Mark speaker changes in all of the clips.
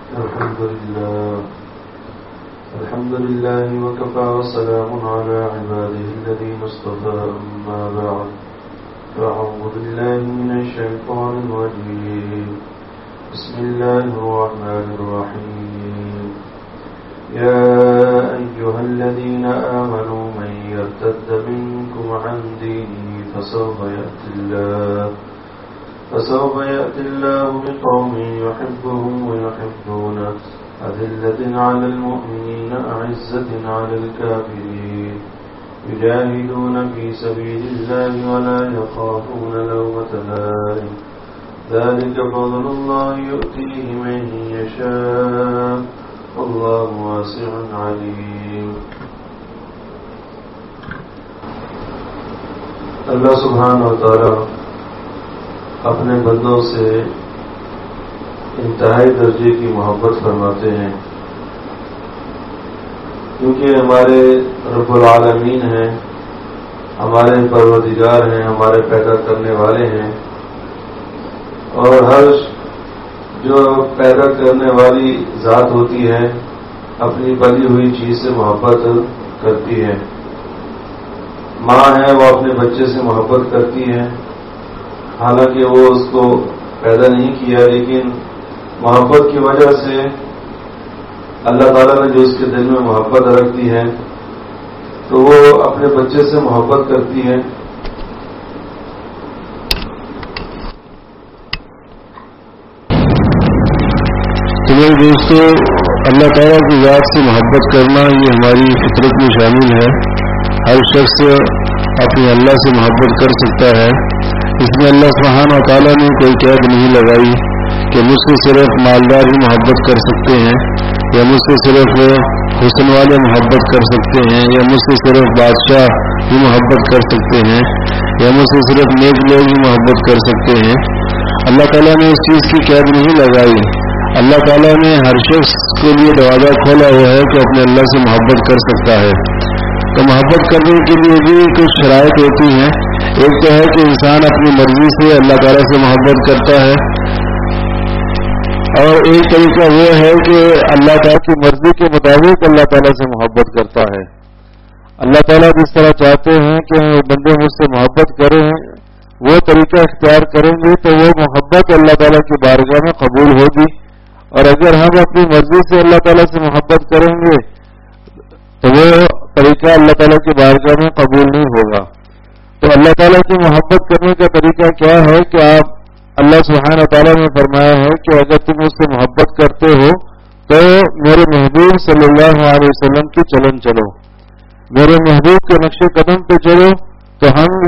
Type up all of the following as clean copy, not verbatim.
Speaker 1: الحمد لله وكفى وسلام على عباده الذين اصطفى أما بعد فأعوذ بالله من الشيطان الرجيم بسم الله الرحمن الرحيم يا أيها الذين آمنوا من يرتد منكم عن دينه فسوف يأتي الله بقوم يحبهم ويحبونه أذلة على المؤمنين أعزة على الكافرين يجاهدون في سبيل الله ولا يخافون لومة لائم ذلك فضل الله يؤتيه من يشاء والله واسع عليم. اللہ سبحانہ و تعالی اپنے بندوں سے انتہائی درجے کی محبت فرماتے ہیں، کیونکہ ہمارے رب العالمین ہیں، ہمارے پروردگار ہیں، ہمارے پیدا کرنے والے ہیں، اور ہر جو پیدا کرنے والی ذات ہوتی ہے اپنی بنی ہوئی چیز سے محبت کرتی ہے. ماں ہے وہ اپنے بچے سے محبت کرتی ہے، حالانکہ وہ اس کو پیدا نہیں کیا، لیکن محبت کی وجہ سے اللہ تعالیٰ نے جو اس کے دل میں محبت رکھ دی ہے تو وہ اپنے بچے سے محبت کرتی ہے.
Speaker 2: تو میرے دوستو، اللہ تعالیٰ کی ذات سے محبت کرنا یہ ہماری فطرت میں شامل ہے. ہر شخص اپنے اللہ سے محبت کر سکتا ہے. اس میں اللہ سبحانہ و تعالیٰ نے کوئی قید نہیں لگائی کہ مجھ سے صرف مالدار ہی محبت کر سکتے ہیں، یا مجھ سے صرف حسن والے محبت کر سکتے ہیں، یا مجھ سے صرف بادشاہ ہی محبت کر سکتے ہیں، یا مجھ سے صرف نیک لوگ ہی محبت کر سکتے ہیں. اللہ تعالیٰ نے اس چیز کی قید نہیں لگائی. اللہ تعالیٰ نے ہر شخص کے لیے دروازہ کھولا ہوا ہے کہ اپنے اللہ سے محبت کر سکتا ہے. تو محبت کرنے کے لیے بھی کچھ شرائط ہوتی ہیں. ایک تو ہے کہ انسان اپنی مرضی سے اللہ تعالیٰ سے محبت کرتا ہے، اور ایک طریقہ وہ ہے کہ اللہ تعالیٰ کی مرضی کے مطابق اللہ تعالیٰ سے محبت کرتا ہے. اللہ تعالیٰ جس طرح چاہتے ہیں کہ بندے مجھ سے محبت کریں، وہ طریقہ اختیار کریں گے تو وہ محبت اللہ تعالیٰ کی بارگاہ میں قبول ہوگی. اور اگر ہم اپنی مرضی سے اللہ تعالیٰ سے محبت کریں گے تو وہ طریقہ اللہ تعالیٰ کی بارگاہ میں قبول نہیں ہوگا. تو اللہ تعالیٰ کی محبت کرنے کا طریقہ کیا ہے کہ آپ اللہ سبحانہ تعالیٰ نے فرمایا ہے کہ اگر تم اس سے محبت کرتے ہو تو میرے محبوب صلی اللہ علیہ وسلم کی چلن چلو، میرے محبوب کے نقش قدم پہ چلو، تو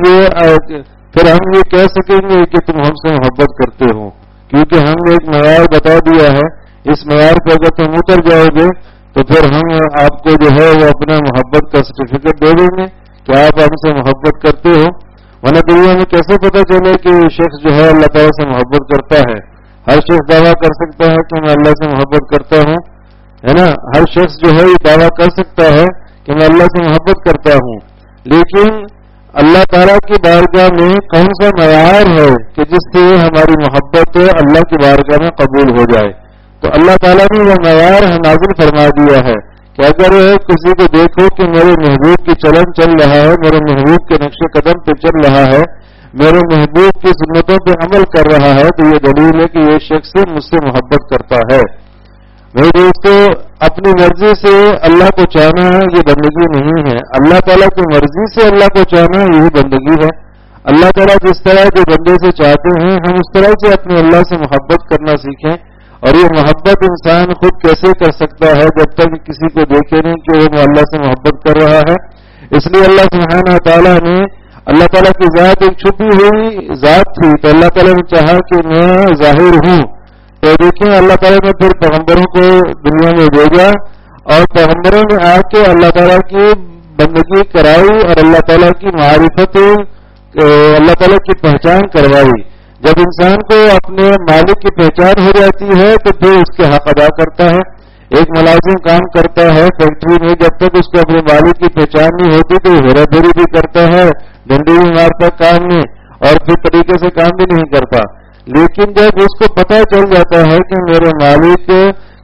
Speaker 2: پھر ہم یہ کہہ سکیں گے کہ تم ہم سے محبت کرتے ہو، کیونکہ ہم نے ایک معیار بتا دیا ہے. اس معیار پہ اگر تم اتر جاؤ گے تو پھر ہم آپ کو جو ہے وہ اپنا محبت کا سرٹیفکیٹ دے دیں گے کہ آپ ہم سے محبت کرتے ہو. ورنہ دنیا میں کیسے پتہ چلے کہ شخص جو ہے اللہ تعالیٰ سے محبت کرتا ہے؟ ہر شخص دعویٰ کر سکتا ہے کہ میں اللہ سے محبت کرتا ہوں، ہے نا؟ ہر شخص جو ہے یہ دعویٰ کر سکتا ہے کہ میں اللہ سے محبت کرتا ہوں، لیکن اللہ تعالیٰ کی بارگاہ میں کون سا معیار ہے کہ جس سے ہماری محبت اللہ کی بارگاہ میں قبول ہو جائے؟ تو اللہ تعالیٰ نے وہ معیار نازل فرما دیا ہے کہ اگر کسی کو دیکھو کہ میرے محبوب کی چلن چل رہا ہے، میرے محبوب کے نقش قدم پہ چل رہا ہے، میرے محبوب کی سنتوں پہ عمل کر رہا ہے، تو یہ دلیل ہے کہ یہ شخص مجھ سے محبت کرتا ہے. میرے دوستو، اپنی مرضی سے اللہ کو چاہنا یہ بندگی نہیں ہے. اللہ تعالیٰ کی مرضی سے اللہ کو چاہنا یہی بندگی ہے. اللہ تعالیٰ جس طرح کے بندے سے چاہتے ہیں ہم اس طرح سے اپنے اللہ سے محبت کرنا سیکھیں. اور یہ محبت انسان خود کیسے کر سکتا ہے جب تک کسی کو دیکھے نہیں کہ وہ اللہ سے محبت کر رہا ہے؟ اس لیے اللہ سبحانہ تعالیٰ نے، اللہ تعالیٰ کی ذات ایک چھپی ہوئی ذات تھی، تو اللہ تعالیٰ نے چاہا کہ میں ظاہر ہوں. تو دیکھیں اللہ تعالیٰ نے پھر پیغمبروں کو دنیا میں بھیجا اور پیغمبروں نے آ کے اللہ تعالیٰ کی بندگی کرائی اور اللہ تعالیٰ کی معرفت، اللہ تعالیٰ کی پہچان کروائی. جب انسان کو اپنے مالک کی پہچان ہو جاتی ہے تو پھر اس کے حق ادا کرتا ہے. ایک ملازم کام کرتا ہے فیکٹری میں، جب تک اس کو اپنے مالک کی پہچان نہیں ہوتی تو ہیرا پھیری بھی کرتا ہے، ڈنڈی بھی مارتا کام میں، اور پھر طریقے سے کام بھی نہیں کرتا. لیکن جب اس کو پتہ چل جاتا ہے کہ میرے مالک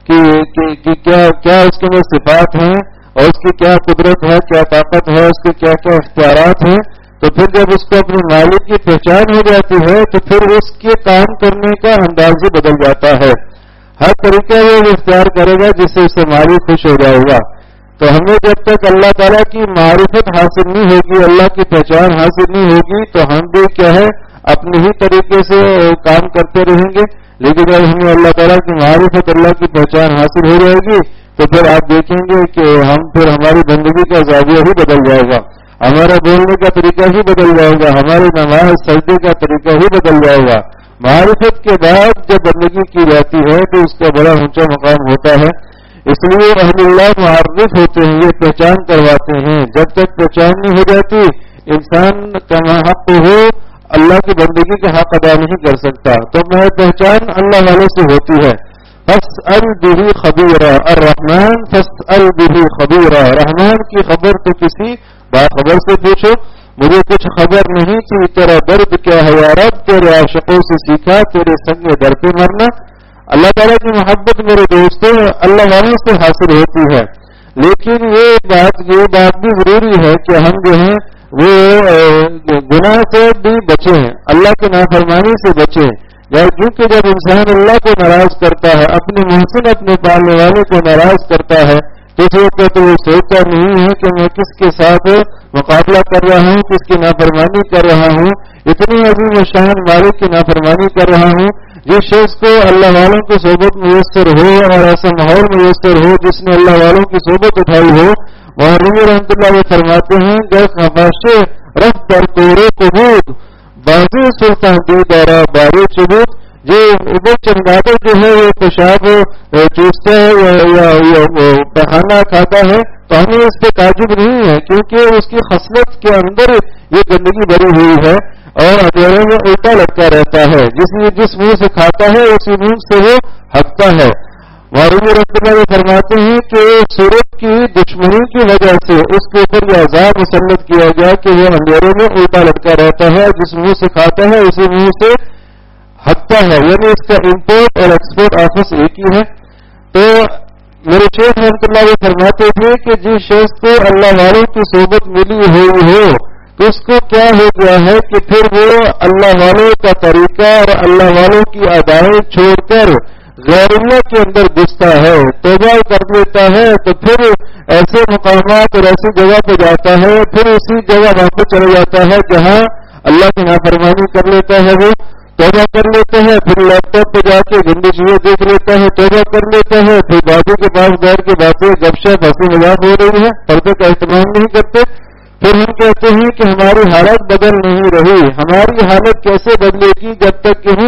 Speaker 2: کہ کیا اس کے اندر صفات ہیں اور اس کی کیا قدرت ہے، کیا طاقت ہے، اس کے کیا کیا اختیارات ہیں، تو پھر جب اس کو اپنے مالک کی پہچان ہو جاتی ہے تو پھر اس کے کام کرنے کا انداز ہی بدل جاتا ہے. ہر طریقہ وہ اختیار کرے گا جس سے اس سے مالک خوش ہو جائے گا. تو ہمیں جب تک اللہ تعالیٰ کی معرفت حاصل نہیں ہوگی، اللہ کی پہچان حاصل نہیں ہوگی، تو ہم بھی کیا ہے اپنے ہی طریقے سے کام کرتے رہیں گے. لیکن جب ہمیں اللہ تعالیٰ کی معرفت، اللہ کی پہچان حاصل ہو جائے گی تو پھر آپ دیکھیں گے کہ پھر ہماری بندگی کا زاویہ ہی بدل جائے گا، ہمارا بولنے کا طریقہ ہی بدل جائے گا، ہماری نماز سجدے کا طریقہ ہی بدل جائے گا. معرفت کے بعد جب بندگی کی جاتی ہے تو اس کا بڑا اونچا مقام ہوتا ہے. اس لیے اہل اللہ معرف ہوتے ہیں، یہ پہچان کرواتے ہیں. جب تک پہچان نہیں ہو جاتی انسان کا حق ہو اللہ کی بندگی کا حق ادا نہیں کر سکتا. تو میں پہچان اللہ والے سے ہوتی ہے. فاسأل به خبیرا، الرحمن فاسأل به خبیرا، رحمان کی خبر تو کسی باخبر سے پوچھو. مجھے کچھ خبر نہیں تھی، تیرا درد کیا ہے یا رب، تیرے عاشقوں سے سیکھا، تیرے سنگ در پہ مرنا. اللہ تعالیٰ کی محبت میرے دوستوں اللہ والوں سے حاصل ہوتی ہے. لیکن یہ بات بھی ضروری ہے کہ ہم جو ہیں وہ گناہ سے بھی بچیں، اللہ کی نافرمانی سے بچیں. کیونکہ جب انسان اللہ کو ناراض کرتا ہے، اپنے محسن اپنے پالنے والے کو ناراض کرتا ہے، تو اس وقت تو وہ سوچتا نہیں ہے کہ میں کس کے ساتھ مقابلہ کر رہا ہوں، کس کی نافرمانی کر رہا ہوں، اتنی عظیم شان مالک کی نافرمانی کر رہا ہوں. جس شخص کو اللہ والوں کی صحبت میسر ہو اور ایسا ماحول میسر ہو جس نے اللہ والوں کی صحبت اٹھائی ہو، وہاں رومی رحمۃ اللہ علیہ فرماتے ہیں کہ خفاشے رف پر تورے قبود بازی سلطان دی دورہ بارے چبوت. جو ابو چمگادر جو ہے وہ پیشاب چوستا ہے یا پخانہ کھاتا ہے تو ہمیں اس پہ تعجب نہیں ہے، کیونکہ اس کی خصلت کے اندر یہ گندگی بھری ہوئی ہے اور اندھیرے میں الٹا لٹکا رہتا ہے. جس منہ سے کھاتا ہے اسی منہ سے وہ ہٹتا ہے. معروف رحمۃ اللہ فرماتے ہیں کہ سورج کی دشمنی کی وجہ سے اس کے اوپر یہ عذاب مسلط کیا گیا کہ وہ اندھیرے میں الٹا لٹکا رہتا ہے، جس منہ سے کھاتا ہے اسی منہ سے ہٹتا ہے. یعنی اس کا امپورٹ اور ایکسپورٹ آفس ایک ہی ہے. تو میرے شیخ رحمۃ اللہ فرماتے تھے کہ جس شخص کو اللہ والوں کی صحبت ملی ہوئی ہو تو اس کو کیا ہو گیا ہے کہ پھر وہ اللہ والوں کا طریقہ اور اللہ والوں کی ادائیں چھوڑ کر غیر اللہ کے اندر گھستا ہے، توبہ کر لیتا ہے، تو پھر ایسے مقامات اور ایسی جگہ پہ جاتا ہے، پھر اسی جگہ وہاں پہ چلا جاتا ہے جہاں اللہ کی نافرمانی کر لیتا ہے، وہ توبہ کر لیتا ہے، پھر لیپ ٹاپ پہ جا کے گندی چیزیں دیکھ لیتا ہے، توبہ کر لیتا ہے، پھر بازو کے پاس بیٹھ کے باتیں گپ شپ ہنسی مذاق ہو رہی ہے، پردے کا اہتمام نہیں کرتے. پھر ہم کہتے ہیں کہ ہماری حالت بدل نہیں رہی. ہماری حالت کیسے بدلے گی جب تک کہ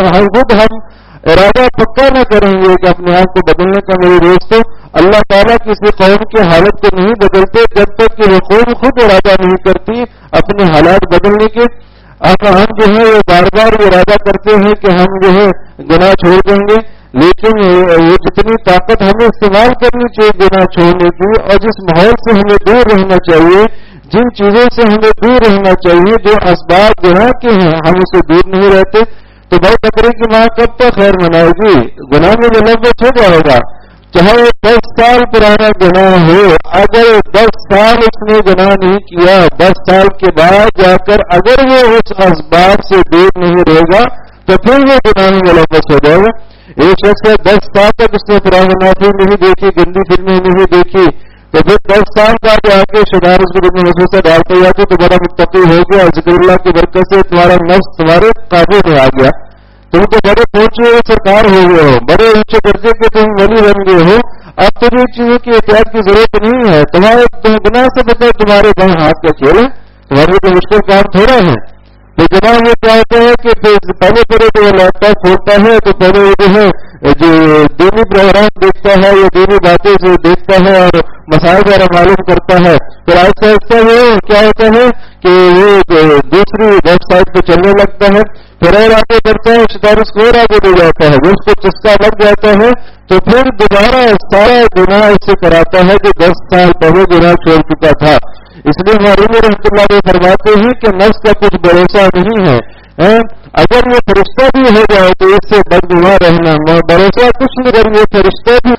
Speaker 2: ہم ارادہ پکا نہ کریں گے کہ اپنے آپ کو بدلنے کا. میرے دوستوں، اللہ تعالیٰ کسی قوم کی حالت کو نہیں بدلتے جب تک کہ وہ قوم خود ارادہ نہیں کرتی اپنے حالات بدلنے کے. ہم جو ہے وہ بار بار ارادہ کرتے ہیں کہ ہم جو ہے گناہ چھوڑ دیں گے، لیکن وہ جتنی طاقت ہمیں استعمال کرنی چاہیے گناہ چھوڑنے کی اور جس ماحول سے ہمیں دور رہنا چاہیے، جن چیزوں سے ہمیں دور رہنا چاہیے، جو اسباب گناہ کے ہیں ہم اسے دور نہیں رہتے. تو بھائی بکرے کی ماں کب تک خیر منائے گی؟ گناہ میں ملوث ہو جائے گا، چاہے 10 سال پرانا گناہ ہو. اگر 10 سال اس نے گناہ نہیں کیا، 10 سال کے بعد جا کر اگر وہ اس اسباب سے دور نہیں رہے گا تو پھر وہ گناہ میں ملوث ہو جائے گا. ایک شخص 10 سال تک اس نے پرانافی نہیں دیکھی، گندی فلمیں نہیں دیکھی، تو پھر 10 سال بعد آ کے شدار اس کو محسوس ڈالتے جاتے تو بڑا متقی ہو گیا، ذکر اللہ کی برکت سے تمہارا نفس تمہارے قابو میں آ گیا، تم تو بڑے پہنچے ہوئے سرکار ہو گئے ہو، بڑے اونچے درجے کے تم ولی بن گئے ہو. اب تمہیں چیزوں کی احتیاط کی ضرورت نہیں ہے. تمہارے گناہ سے بچے تمہارے بائیں ہاتھ کا کھیل ہے، تمہارے کوئی مشکل کام تھوڑا ہے. تو جناب یہ کیا ہوتا ہے کہ پہلے جو لیپ ٹاپ کھولتا ہے تو پہلے وہ جو ہے جو دینی پروگرام دیکھتا ہے یا دینی باتیں جو دیکھتا ہے اور مسائل وغیرہ معلوم کرتا ہے، پھر آہستہ آہستہ وہ کیا ہوتا ہے کہ وہ دوسری ویب سائٹ پہ چلنے لگتا ہے، پھر اور آگے بڑھتا ہے، شکار اس کو اور آگے دے جاتا ہے، جب اس کو چسکا لگ جاتا ہے تو پھر دوبارہ سارا گناہ اس سے کراتا ہے جو 10 سال پہلے گناہ چھوڑ چکا تھا. اس لیے معروف رحمۃ اللہ علیہ فرماتے ہیں کہ نفس کا کچھ بھروسہ نہیں ہے. اگر یہ فرشتہ بھی ہو جائے تو اس سے بدگماں رہنا، بھروسہ کچھ نہیں، اگر یہ فرشتہ بھی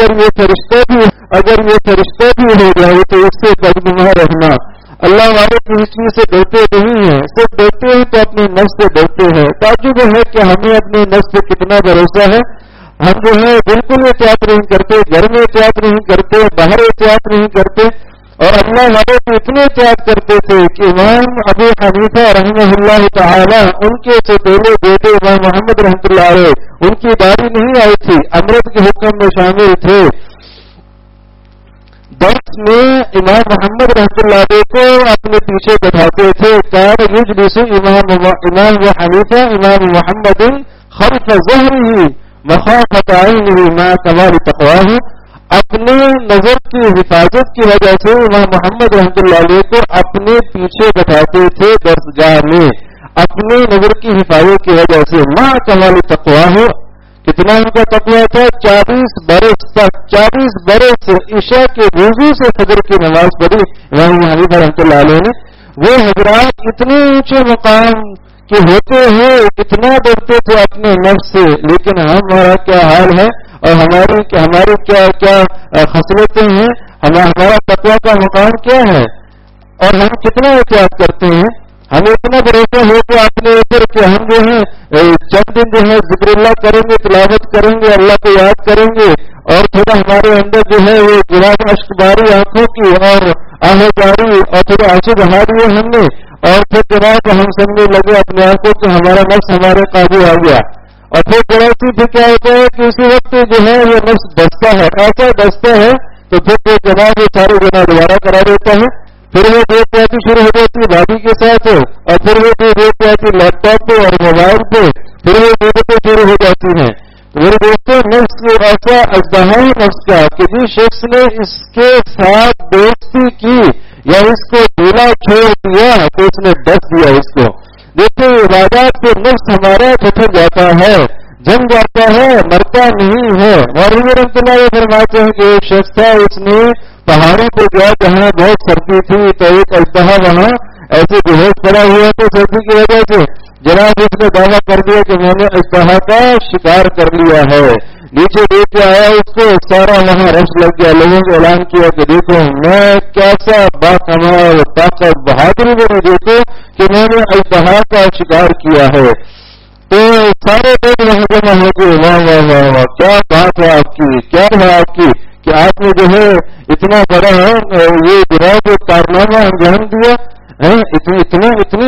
Speaker 2: ہو جائے تو اس سے بدگماں رہنا۔ اللہ والے کسی چیز سے ڈرتے نہیں ہیں، صرف ڈرتے ہیں تو اپنے نفس سے ڈرتے ہیں۔ تعجب ہے کہ ہمیں اپنے نفس سے کتنا بھروسہ ہے، ہم جو ہے بالکل احتیاط نہیں کرتے، گھر میں احتیاط نہیں کرتے، باہر احتیاط نہیں کرتے، اور اللہ والے تو اتنے احتیاط کرتے تھے کہ امام ابو حنیفہ رحمہ اللہ تعالی، ان کے سوتیلے بیٹے امام محمد رحمۃ اللہ علیہ، ان کی داڑھی نہیں آئی تھی، امرت کے حکم میں شامل تھے۔ درس میں امام محمد رحمۃ اللہ علیہ کو اپنے پیچھے بٹھاتے تھے، کان یجلس امام و حنیفہ امام محمد خلف ظہرہ مخافۃ عینہ مع کمال تقواہ۔ اپنے نظر کی حفاظت کی وجہ سے امام محمد رحمۃ اللہ علیہ کو اپنے پیچھے بٹھاتے تھے درسگاہ میں، اپنے نظر کی حفاظت کی وجہ سے، مع کمال تقواہ۔ کتنا ان کا تقویٰ تھا؟ 40 برس تک، 40 برس عشاء کے وضو سے فجر کی نماز پڑھی امام حنیفہ رحمۃ اللہ علیہ نے۔ وہ حضرات اتنے اونچے مقام کے ہوتے ہیں، اتنا ڈرتے تھے اپنے نفس سے، لیکن ہمارا کیا حال ہے اور ہماری کیا خصلتیں ہیں، ہمارا تقویٰ کا مقام کیا ہے، اور ہم کتنا احتیاط کرتے ہیں۔ ہمیں اتنا بھروسہ ہو کہ اپنے اوپر کہ ہم جو ہے چند دن جو ہے ذکر اللہ کریں گے، تلاوت کریں گے، اللہ کو یاد کریں گے، اور تھوڑا ہمارے اندر جو ہے وہ گراج اشک باری آنکھوں کی اور آہ جاری اور تھوڑا آنسو بہا دیے ہم نے، اور پھر جناب ہم سمجھنے لگے اپنے آپ کو کہ ہمارا نفس ہمارے قابو آ گیا، اور پھر جراثی پھر کیا ہوتا ہے کہ اسی وقت جو ہے وہ نفس ڈستا ہے، ایسا ڈستا ہے تو پھر جناب وہ سارے گناہ دوبارہ کرا دیتا ہے، پھر وہ دیکھ جاتی شروع ہو جاتی ہے بھابھی کے ساتھ، اور پھر وہ دیکھ جاتی لیپ ٹاپ پہ اور موبائل پہ، پھر وہ دیکھتے شروع ہو جاتی ہیں۔ تو میرے دوستوں، نفس ایسا اژدہا نفس کا کہ جس شخص نے اس کے ساتھ دوستی کی یا اس کو ڈھیلا چھوڑ دیا تو اس نے ڈس دیا اس کو۔ دیکھیں عبادات پہ نفس ہمارا پھٹک جاتا ہے، جم جاتا ہے، مرتا نہیں ہے۔ اور رحمۃ اللہ فرماتے ہیں کہ ایک شخص تھا، اس نے پہاڑوں پہ گیا جہاں بہت سردی تھی، تو ایک اژدہا وہاں ایسے بے ہوش پڑا ہوا تھا سردی کی وجہ سے، جناب اس نے دعویٰ کر دیا کہ میں نے اژدہا کا شکار کر لیا ہے۔ نیچے دیکھ کے آیا اس کو، سارا وہاں رش لگ گیا، لوگوں کو اعلان کیا کہ دیکھو میں کیسا باکمال طاقت بہادری میری، دیکھو کہ میں نے اژدہا کا شکار کیا ہے۔ تو سارے لوگ وہاں جمع ہو گئے، واہ واہ واہ واہ، کیا بات ہے آپ کی، کیا ہے آپ کی کہ آپ نے جو ہے اتنا بڑا یہ جناب کارنامہ انجام دیا، اتنی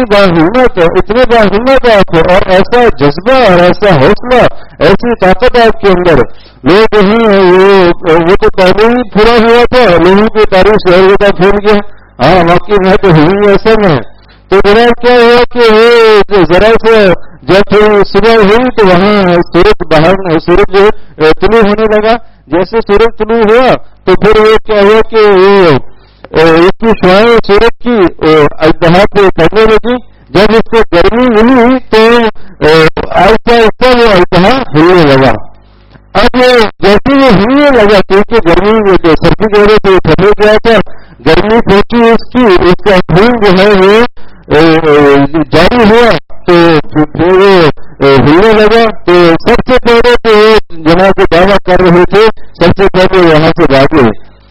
Speaker 2: باہمت آپ کو، اور ایسا جذبہ اور ایسا حوصلہ، ایسی طاقت آپ کے اندر۔ لوگ وہ تو پہلے ہی پھرا ہوا تھا، لوگوں کی تاریخ سے ہر جگہ پھول گیا، ہاں واقعی میں تو ہوئی ایسا میں۔ تو جناب کیا ہوا کہ وہ ذرا سے جب تھوڑی صبح ہوئی تو وہاں سورج طلوع ہونے لگا، جیسے سورج طلوع ہوا تو پھر وہ کیا ہوا کہ اس کی شعاعیں سورج کی اژدہا پہ پڑنے لگی۔ جب اس کو گرمی ملی تو آہستہ آہستہ وہ اژدہا ہلنے لگا۔ اب جیسے وہ ہلنے لگا کیونکہ گرمی میں جو سردی کی وجہ سے پھٹے گیا تھا، گرمی پہنچی اس کی، اس کا خون جو ہے وہ جاری ہوا تو وہ ہلنے لگا۔ تو سب سے پہلے تو جناب جو دعویٰ کر رہے تھے سب سے پہلے وہاں سے بھاگے۔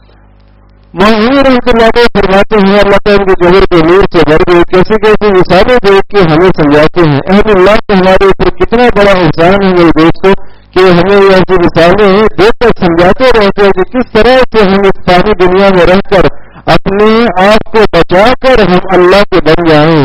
Speaker 2: محمد رحمۃ اللہ فرماتے ہیں اللہ تعالیٰ کے جوہر کے نور سے بھر گئے، کیسے کیسے مثالیں دیکھ کے ہمیں سمجھاتے ہیں۔ اہل اللہ کا ہمارے اوپر کتنا بڑا احسان ہے میرے دوستوں کہ ہمیں ایسی مثالیں دیکھ کر سمجھاتے رہتے ہیں کہ کس طرح سے ہم اس ساری دنیا میں رہ کر اپنے آپ کو بچا کر ہم اللہ کے بن جائیں۔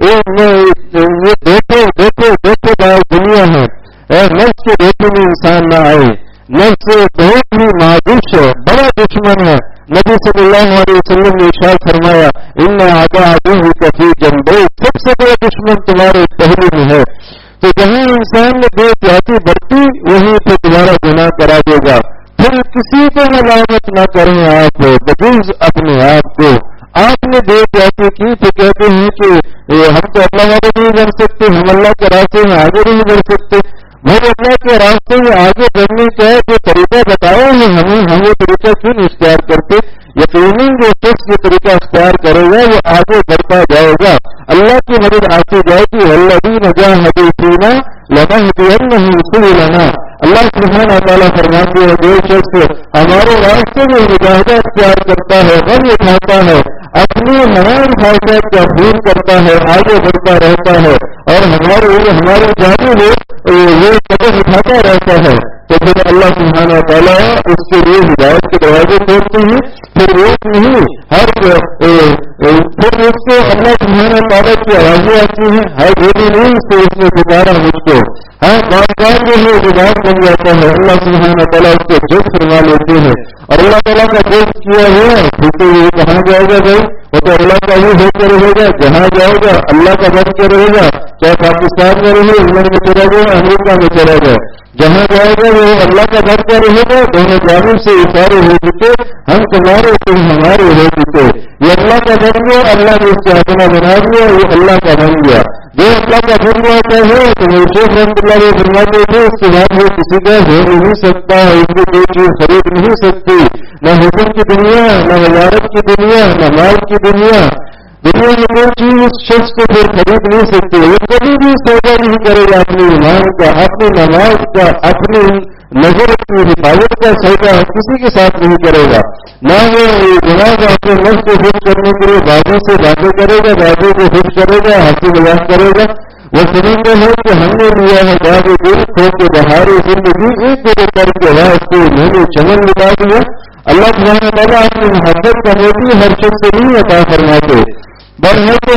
Speaker 2: یہ دیکھو بار دنیا ہے، نفس کے دیکھنے میں انسان نہ آئے، نفس بہت ہی معدوش ہے، بڑا دشمن ہے۔ نبی صلی اللہ علیہ وسلم نے ارشاد فرمایا ان عدوک فی جنبیک، سب سے بڑا دشمن تمہارے پہلو میں ہے۔ تو جہاں انسان نے بے احتیاطی برتی وہیں پہ تمہارا گناہ کرا دے گا۔ پھر کسی کو ملامت نہ کریں آپ بجز اپنے آپ کو۔ آپ نے بے احتیاطی کی تو کہتے ہیں کہ ہم تو اللہ والے نہیں بن سکتے، ہم اللہ کے راستے میں آگے نہیں بڑھ سکتے۔ بھائی اللہ کے راستے میں آگے بڑھنے کا جو طریقہ بتایا ہے ہم وہ طریقہ کیوں نہیں اختیار کرتے؟ یقیناً جو شخص یہ طریقہ اختیار کرے گا وہ آگے بڑھتا جائے گا، اللہ کی مدد آتی جائے گی۔ الذین جاہدوا ربنا لنهدینہم سبلنا. اللہ سبحانہ تعالیٰ فرماتے ہیں جو شخص ہمارے راستے میں مجاہدہ اختیار کرتا ہے، غم اٹھاتا ہے، اپنی حرام خواہشات کا دور کرتا ہے، آگے بڑھتا رہتا ہے اور ہماری جانب وہ قدم اٹھاتا رہتا ہے، تو پھر اللہ سبحانہ تعالیٰ اس کے لیے ہدایت کے دروازے کھولتے ہیں. پھر ایک نہیں پھر اس کو اللہ سبحانہ تعالیٰ کی آوازیں آتی ہیں، ہر بولی نہیں اس نے پکارا مجھ کو، بار جو ہے عبادت بن جاتا ہے. اللہ سبحانہ تعالیٰ اس کو جذب فرما لیتے ہیں اور اللہ تعالیٰ کا جذب کیا ہوا ہے. پھر تو یہ کہاں جائے گا بھائی؟ وہ تو اللہ کا ہی ہو کے رہے گا. جہاں جائے گا اللہ کا بن کے رہے گا، چاہے پاکستان میں رہے، انگلینڈ میں چلا جائے، امریکہ میں چلا جائے، جہاں جائے گا وہ اللہ کا بن کے رہے گا. دونوں جانب سے اشارے ہو چکے، ہم تمہارے تم ہمارے ہو چکے. یہ اللہ کا بن گیا، اللہ نے اس سے اپنا بنا دیا، یہ اللہ کا بن گیا. جو اللہ کا بن جاتا ہے تو وہ شیخ رحمۃ اللہ علیہ فرماتے تھے اس کے بعد وہ کسی کا ہو نہیں سکتا ہے، اس کو کوئی چیز خرید نہیں سکتی، نہ حکم کی دنیا، نہ وزارت کی دنیا، نہ مال کی دنیا. دنیا میں کوئی چیز اس شخص کو پھر خرید نہیں سکتی. وہ کبھی بھی سودا نہیں کرے گا اپنی ایمان کا، اپنی نماز کا، اپنی نظر کی حفاظت کا سودا کسی کے ساتھ نہیں کرے گا. نہ وہ جناب اپنے نفس کو خوش کرنے کے لیے بازوں سے باتیں کرے گا، بازوں کو خوش کرے گا، ہنسی مذاق کرے گا. وہ سمجھتے ہیں کہ ہم نے لیا ہے باب دل کھو کے بہار زندگی ایک جگہ کر کے واسطے میں نے چمن لٹا دیا. اللہ سبحانہ تعالیٰ اپنی محبت کا موتی ہر شخص سے نہیں عطا فرماتے. بڑھنے کو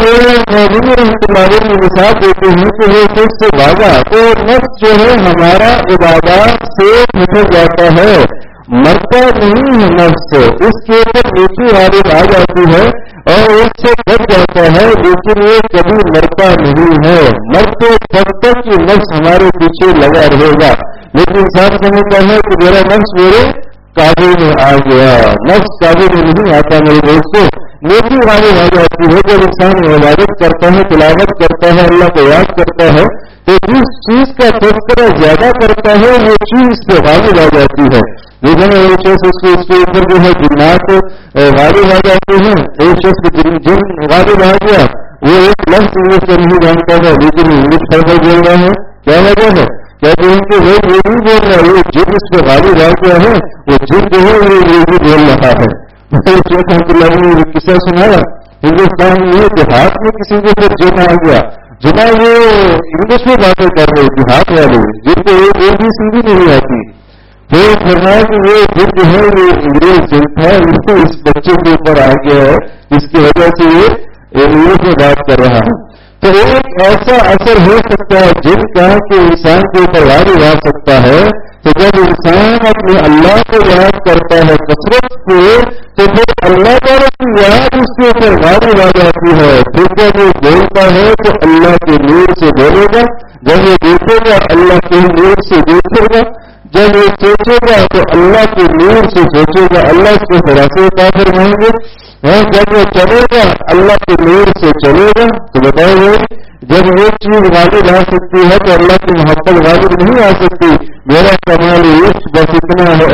Speaker 2: رحمۃ اللہ علیہ نے مثال دیتے ہیں کہ وہ شخص سے بھاگا تو نفس جو ہے ہمارا عبادات سے پھسل جاتا ہے، مرتا نہیں ہے. نفس اس کے اوپر نیچی عادت آ جاتی ہے اور اس سے بچ جاتا ہے، لیکن یہ کبھی مرتا نہیں ہے. مرتے تب تک یہ نفس ہمارے پیچھے لگا رہے گا. لیکن انسان سمجھتا ہے کہ میرا نفس میرے قابو میں آ گیا. نفس قابو میں نہیں آتا میرے دوستوں. نیکی غالب آ جاتی ہے. جب انسان عبادت کرتا ہے، تلاوت کرتا ہے، اللہ کو یاد کرتا ہے، تو جس چیز کا تذکرہ زیادہ کرتا ہے وہ چیز سے غالب آ جاتی ہے. لیکن ایک شخص اس کے اوپر جو ہے جنات غالب آ جاتے ہیں. ایک شخص جن غالب آ گیا، وہ ایک لفظ انگلش کا نہیں جانتا ہے لیکن انگلش فائدہ بول رہا ہے. کیا وجہ ہے؟ کہتے ہیں کہ وہ یہ نہیں بول رہا ہے، وہ جن اس پہ غالب آ گیا ہے، وہ جن جو ہے وہ یہ بھی بول رہا ہے. شیخ رحمۃ اللہ نے قصہ سنایا ہندوستان میں دیہات میں کسی کے اوپر جن آ گیا. جنا وہ انگلش میں باتیں کر رہے دیہات والے جن کو ایک بھی سی بھی نہیں آتی. تو فرمایا کہ وہ جن جو ہے وہ انگریز جن تھا، اس بچے کے اوپر آ گیا ہے، اس کی وجہ سے یہ انگلش میں بات کر رہا ہے. تو ایک ایسا اثر ہو سکتا ہے جن کا کہ انسان کے اوپر غالب آ سکتا ہے. تو جب انسان اپنے اللہ کو یاد کرتا ہے کثرت سے، تو پھر اللہ تعالیٰ کی یاد اس کے اوپر غالب آ جاتی ہے. پھر جب وہ بولتا ہے تو اللہ کے نور سے بولے گا، جب وہ دیکھے گا اللہ کے نور سے دیکھے گا، جب وہ سوچے گا تو اللہ کے نور سے سوچے گا، اللہ اس کو فراست عطا فرمائیں گے. جب وہ چلے گا اللہ کے نور سے چلے گا. تو بتائیں گے جب ایک چیز غالب آ سکتی ہے تو اللہ کی محبت غالب نہیں آ سکتی. میرا کمال عشق بس اتنا ہے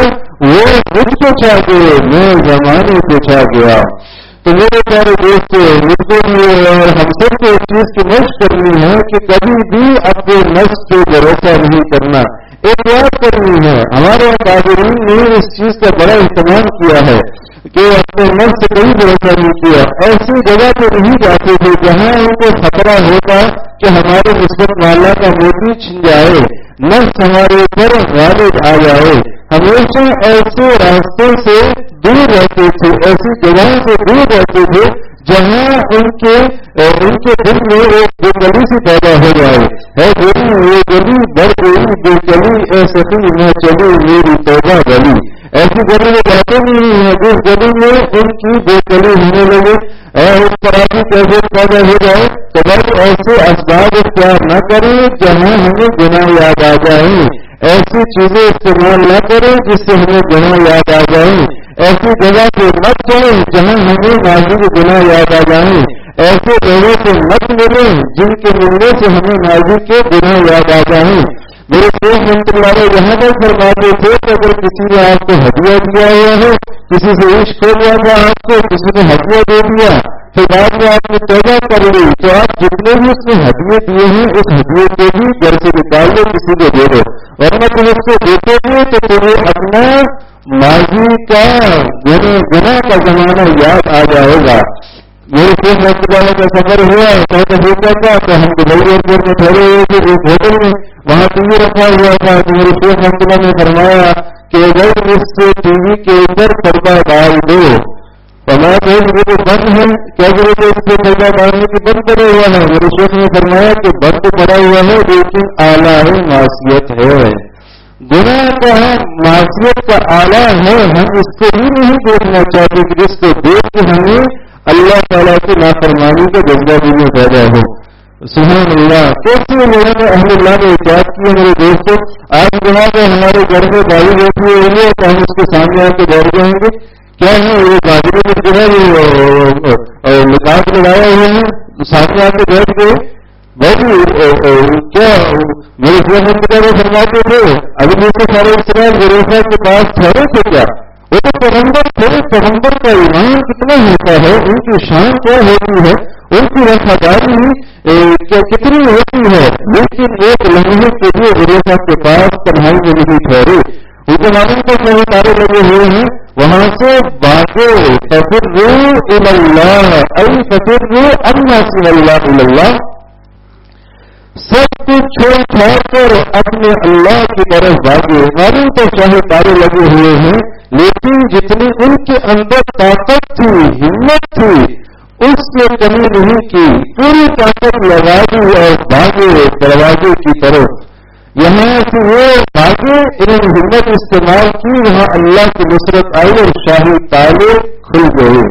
Speaker 2: وہ مجھ کو چھا گئے، میں زمانے کو چھا گیا. تو میرے پیارے دوست مجھ کو اور ہم سب کو اس چیز کی مشق کرنی ہے کہ کبھی بھی اپنے نفس پہ بھروسہ نہیں کرنا، احتیاط کرنی ہے. ہمارے قادرین نے اس چیز کا بڑا اہتمام کیا ہے کہ اپنے نفس سے کوئی بھروسہ نہیں کیا. ایسی جگہ پہ نہیں جاتے تھے جہاں ان کو خطرہ ہوتا کہ ہمارے نسبت والا کا موتی چھن جائے، نفس ہمارے اوپر غالب آ جائے. ہمیشہ ایسے راستوں سے دور رہتے تھے، ایسی جگہوں سے دور رہتے تھے جہاں ان کے دل میں ایک بے گلی سی پیدا ہو جائے. ہے یہ گلی بڑھ گئی بے گلی، اے سخی میں چلی میری توبہ گلی. ایسی گلی میں جاتے نہیں ہیں جس گلی میں ان کی بے گلی ہونے لگے اور اس طرح کی کیفیت پیدا ہو جائے. تو بس ایسے اسباب اختیار نہ کریں جہاں ہمیں گناہ یاد آ جائیں. ایسی چیزیں استعمال نہ کریں جس سے ہمیں گناہ یاد آ جائیں. ایسی جگہ پہ مت جائیں جہاں ہمیں نازک گناہ یاد آ جائیں. ایسے لوگوں سے مت ملیں جن کے ملنے سے ہمیں نازک کے گناہ یاد آ جائیں. میرے شیخ رحمۃ اللہ علیہ یہاں پر فرماتے تھے کہ اگر کسی نے آپ کو ہدیہ دیا ہوا ہے، کسی سے عشق ہو گیا تھا آپ کو، کسی نے ہدیہ دے دیا پھر بعد میں آپ نے توبہ کر لی تو آپ جتنے بھی اس میں ہدیے دیے ہیں اس ہدیے کو بھی گھر سے نکال دو، کسی کو دے دو، ورنہ تم اس کو دیتے گے تو تمہیں اپنا ماضی کا گناہ کا زمانہ یاد آ جائے گا۔ میرے شیخ رحمۃ اللہ کا سفر ہوا تو دیکھا تھا تو ہم دبئی ایئرپورٹ میں ٹھہرے ہوئے تھے ایک ہوٹل میں، وہاں ٹی وی رکھا ہوا تھا تو میرے شیخ رحمۃ اللہ نے فرمایا کہ اگر اس ٹی وی کے اوپر پردہ ڈال دو تو وہ بند ہے، کیا ضرورت ہے اس سے پردہ ڈالنے کی؟ بند پڑا ہوا ہے۔ میرے شیخ نے فرمایا کہ بند پڑا ہوا ہے لیکن اعلیٰ معصیت ہے، گناہ کا معصیت کا اعلیٰ ہے، ہم اس کو بھی نہیں دیکھنا چاہتے کہ جس کو دیکھ کے ہمیں اللہ تعالیٰ کی نافرمانی کا جذبہ بھی میں پیدا ہو۔ سبحان اللہ، کیسے لوگوں نے اہل اللہ نے اطاعت کی ہے میرے دوستوں۔ آج جہاں پہ ہمارے گھر میں بھائی بیٹھی ہوئی ہے تو ہم اس کے سامنے آ کے بیٹھ جائیں گے، کیا ہے وہ باجرے میں جو ہے وہ نکاح لگایا ہوئے ہیں سامنے آ کے بیٹھ گئے بھائی کیا میرے شیخ فرماتے تھے ابھی جیسے سارے اسرائیل غریفہ کے پاس ٹھہرے تھے کیا؟ وہ تو پیغمبر تھے، پیغمبر کا ایمان کتنا ہوتا ہے، ان کی شان کیا ہوتی ہے، ان کی وفاداری کتنی ہوتی ہے، لیکن ایک لمحے کے لیے غریفہ کے پاس تنہائی میں نہیں ٹھہرے، ان کے معلوم کو کئی تارے لگے ہوئے ہیں، وہاں سے باغے ففروا الی اللہ ای ففروا عما سوى اللہ الی اللہ، سب کچھ چھوڑ چھاڑ کر اپنے اللہ کی طرف بھاگے۔ معلوم تو چاہے تارے لگے ہوئے ہیں لیکن جتنی ان کے اندر طاقت تھی، ہمت تھی، اس نے کمی نہیں کی، پوری طاقت لگا دی اور بھاگے دروازے کی طرف۔ یہاں سے وہ بھاگے، انہوں نے ہمت استعمال کی، وہاں اللہ کی نصرت آئی اور شاہی تالے کھل گئے،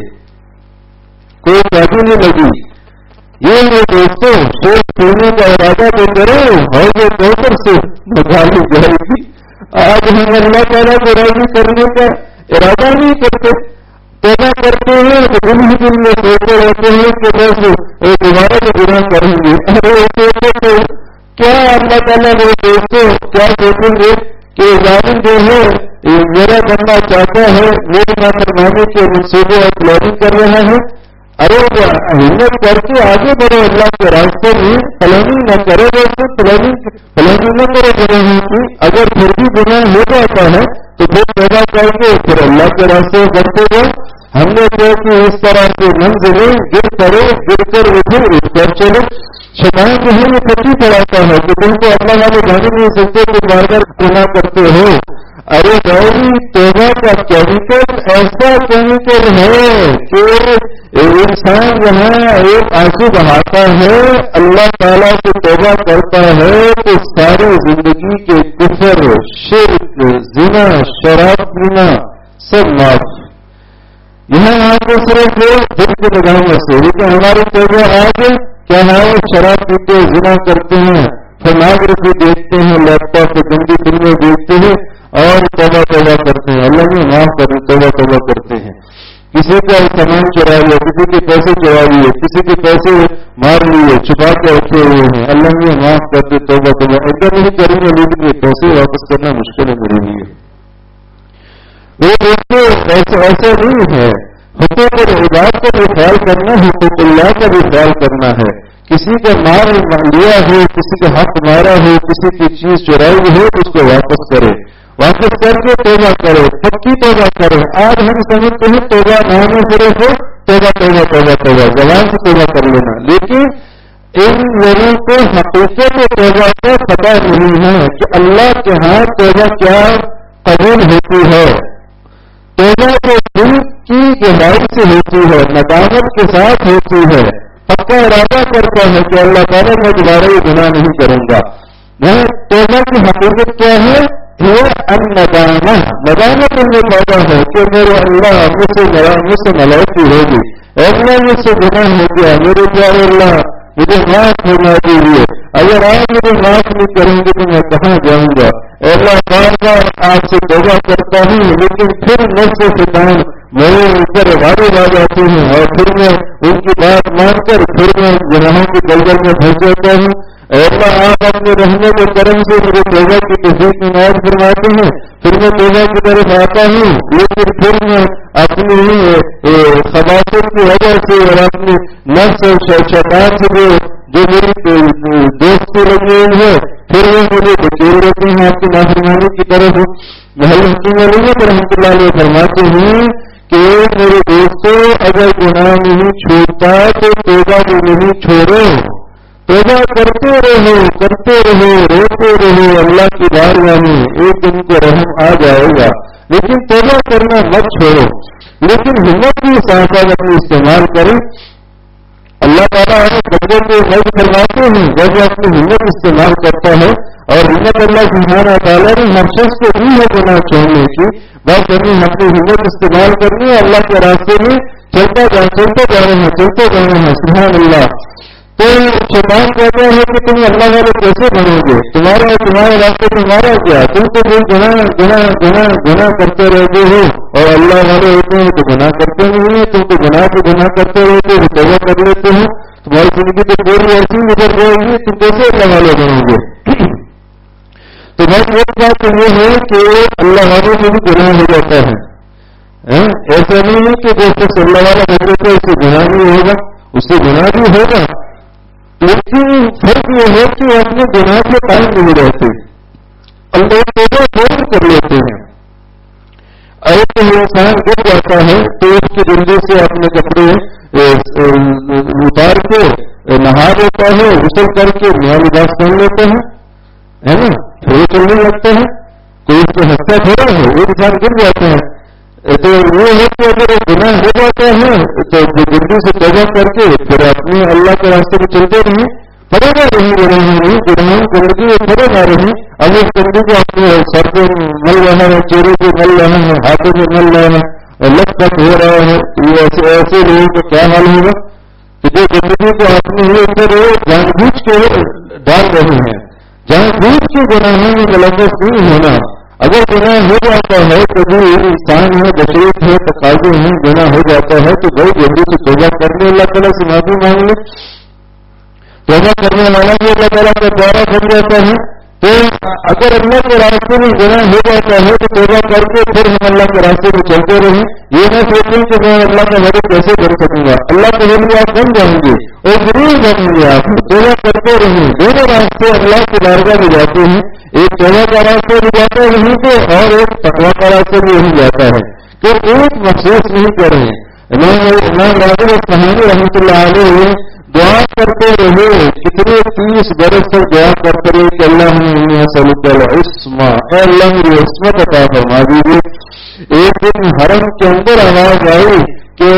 Speaker 2: کوئی چابی نہیں لگی۔ یہ میرے دوستوں شیخ پینے کا ارادہ تو کرو، حوض کوثر سے نکالی جائے گی۔ آج ہم اللہ تعالیٰ کو راضی کرنے کا ارادہ نہیں کرتے، توبہ کرتے ہیں تو دن ہی دن میں سوچتے رہتے ہیں کہ بس دوبارہ تو گناہ کریں گے۔ تو کیا اللہ تعالیٰ میرے دوستوں کیا سوچیں گے کہ ظالم جو ہے میرا بننا چاہتا ہے، میرے نافرمانی کے منصوبے اور پلاننگ کر رہا ہے، ارے ہمت کر کے آگے بڑھو اللہ کے راستے میں، پلاننگ نہ کرو، پلاننگ نہ کرو گناہوں کی، اگر پھر بھی گناہ ہو جاتا ہے تو پھر پیدا کر کے پھر اللہ کے راستے بڑھتے گئے۔ ہم نے کہا کہ اس طرح کی منزلیں گر کرو، گر کر اٹھو، اٹھ کر چلو۔ شیطان جو ہے یہ پٹی پڑاتا ہے کہ تم کو اللہ والے جانے نہیں سکتے تو بار بار گناہ کرتے ہو۔ ارے بھائی توبہ کا کیمیکل ایسا کیمیکل ہے کہ انسان یہاں ایک آنسو بہاتا ہے، اللہ تعالیٰ سے توبہ کرتا ہے تو ساری زندگی کے کفر، شرک، زنا، شراب پینا سب معاف۔ یہاں آپ کو صرف دل کے نگاہوں سے، لیکن ہماری توبہ آج کیا ہے؟ شراب پیتے، زنا کرتے ہیں، فرناگرافی دیکھتے ہیں، لیپ ٹاپ پہ گندی فلمیں دیکھتے ہیں اور توبہ کرتے ہیں، اللہ نے معاف کر توبہ کرتے ہیں۔ کسی کا سامان چرا لیا، کسی کے پیسے چرا لیے، کسی کے پیسے مار لیے، چھپا کے رکھے ہوئے ہیں، اللہ نے معاف کر دے توبہ ایسا نہیں کریں گے لیکن یہ پیسے واپس کرنا مشکل ہے میرے لیے۔ وہ دوستوں ایسا نہیں ہے، حقوق العباد کا بھی خیال کرنا، حقوق اللہ کا بھی خیال کرنا ہے۔ کسی کا مال لیا ہو، کسی کا حق مارا ہو، کسی کی چیز چرائی ہو تو اس کو واپس کرے، واپس کر کے توبہ کرے، پکی توبہ کرے۔ آج ہم سمجھتے ہیں توبہ نام صرف ہو توبہ زبان سے توبہ کر لینا، لیکن ان لوگوں کو حقیقت توبہ کا پتہ نہیں ہے کہ اللہ کے ہاں توبہ کیا قبول ہوتی ہے۔ توبہ تو دل کی گہرائی سے ہوتی ہے، ندامت کے ساتھ ہوتی ہے، پکا ارادہ کرتا ہے کہ اللہ تعالیٰ میں دوبارہ یہ گناہ نہیں کروں گا۔ توبہ کی حقیقت کیا ہے؟ یہ ندامت ان میں پیدا ہے کہ میرے اللہ مجھ سے ملائکی ہوگی، اللہ مجھ سے گناہ ہو گیا، میرے پیارے اللہ مجھے معاف ہونا چاہیے، اگر آپ مجھے معاف نہیں کریں گے تو میں کہاں جاؤں گا؟ اللہ بار بار آپ سے توبہ کرتا ہوں لیکن پھر مجھ سے شیطان میرے اوپر غالب آ جاتے ہیں اور پھر میں ان کی بات مان کر پھر میں گناہوں کی دلدل میں پھنس جاتا ہوں۔ اللہ آپ اپنے رحمت و کرم سے مجھے توبہ کی توفیق عنایت فرماتے ہیں، پھر میں توبہ کی طرف آتا ہوں لیکن پھر میں اپنی خباثت کی وجہ سے اور اپنی نفس اور شیطان سے جو میری دوستی لگی ہوئی ہے پھر وہ مجھے بچیر دیتے ہیں آپ کی نافرمانی کی طرف. محل حکیم علی رحمۃ اللہ علیہ فرماتے ہیں کہ میرے دوستوں اگر گناہ نہیں چھوڑتا تو توبہ بھی نہیں چھوڑو, توبہ کرتے رہو روتے رہو, اللہ کی بارگاہ میں ایک دن کو رحم آ جائے گا, لیکن توبہ کرنا مت چھوڑو. لیکن ہمت بھی ساتھ ساتھ اپنی استعمال کریں. اللہ تعالیٰ ہمیں بندے کو مرد کرواتے ہیں جب وہ اپنی ہمت استعمال کرتا ہے, اور ہمت اللہ سبحانہ تعالیٰ نے ہر شخص کو دی ہے گناہ چھوڑنے کی, بس ہمیں اپنی ہمت استعمال کرنی ہے, اللہ کے راستے میں چلتے جانا ہے. سبحان اللہ. تو شیطان کہتا ہے کہ تم اللہ والے کیسے بنو گے, تمہارے راستے میں ہمارا کیا, تم تو گناہ کرتے رہتے ہو, اور اللہ والے ہوتے ہیں تو گناہ کرتے نہیں ہیں, تم تو گناہ کرتے رہتے ہو, توبہ کر لیتے ہو, تمہاری زندگی تو پوری ایسی گزر جائے گی, تم کیسے اللہ والے بنو گے. تو بس ایک بات تو یہ ہے کہ اللہ والوں سے بھی گناہ ہو جاتا ہے. ایسا نہیں ہے کہ جو شخص اللہ والا بن جاتا ہے اس سے گناہ نہیں ہوگا, اس سے گناہ بھی ہوگا, لیکن فرق یہ ہے کہ اپنے گناہ سے قائم نہیں رہتے, اللہ توبہ فوراً کر لیتے ہیں. اگر انسان گر جاتا ہے تو اس کی جلدی سے اپنے کپڑے اتار کے نہا لیتا ہے, غسل کر کے نیا لباس پہن لیتے ہیں, ہے نا, پھر وہ چلنے لگتے ہیں. کوئی اس کو ہنستا تھوڑا ہے, ایک انسان گر جاتا ہے تو یہ ہے کہ اگر گناہ ہو جاتا ہے تو جلدی سے توبہ کر کے پھر اپنے اللہ کے راستے میں چلتے رہیں, پڑے نہ رہیں گناہوں زندگی میں پڑے نہ رہیں. اب اس زندگی کو اپنے سر پہ مل رہا ہے, چہرے پہ مل رہا ہے, ہاتھوں پہ مل رہا ہے, اور لگ تک ہو رہا ہے, یہ ایسے لوگوں کا کیا حال ہوگا کہ جو زندگی کو اپنے اوپر جان بوجھ کے ڈال رہے ہیں. جان بوجھ کے گناہوں میں ملوث نہیں ہونا. اگر گناہ ہو جاتا ہے تو جو انسان ہے, بشریت ہے, تقاضے ہیں, گناہ ہو جاتا ہے تو بہت جلدی سے توبہ کرنے اللہ تعالیٰ سے معافی مانگ لے. توبہ کرنے والا بھی اللہ تعالیٰ کا دوارا بن جاتا ہے. تو اگر اللہ کے راستے میں گناہ ہو جاتا ہے تو توبہ کر کے پھر ہم اللہ کے راستے میں چلتے رہیں. یہ نہ سوچیں کہ میں اللہ کا مدد کیسے کر سکوں گا, اللہ کے ولی آپ بن جائیں گے اور ضرور بنیں گے. آپ توبہ کرتے رہیں. دونوں راستے اللہ کی بارگاہ میں جاتے ہیں, ایک توبہ کا راستہ بھی جاتا ہے وہیں پہ, اور ایک تقویٰ کا راستہ بھی وہیں جاتا ہے. تو ایک مخصوص نہیں کر رہے. امام راغب اصفہانی رحمۃ اللہ علیہ دعا کرتے رہے, کتنے 30 برس تک دعا کرتے رہے کہ اللہ عصمہ, اے اللہ میری عصمت عطا فرما دیجیے. ایک دن حرم کے اندر آواز آئی کہ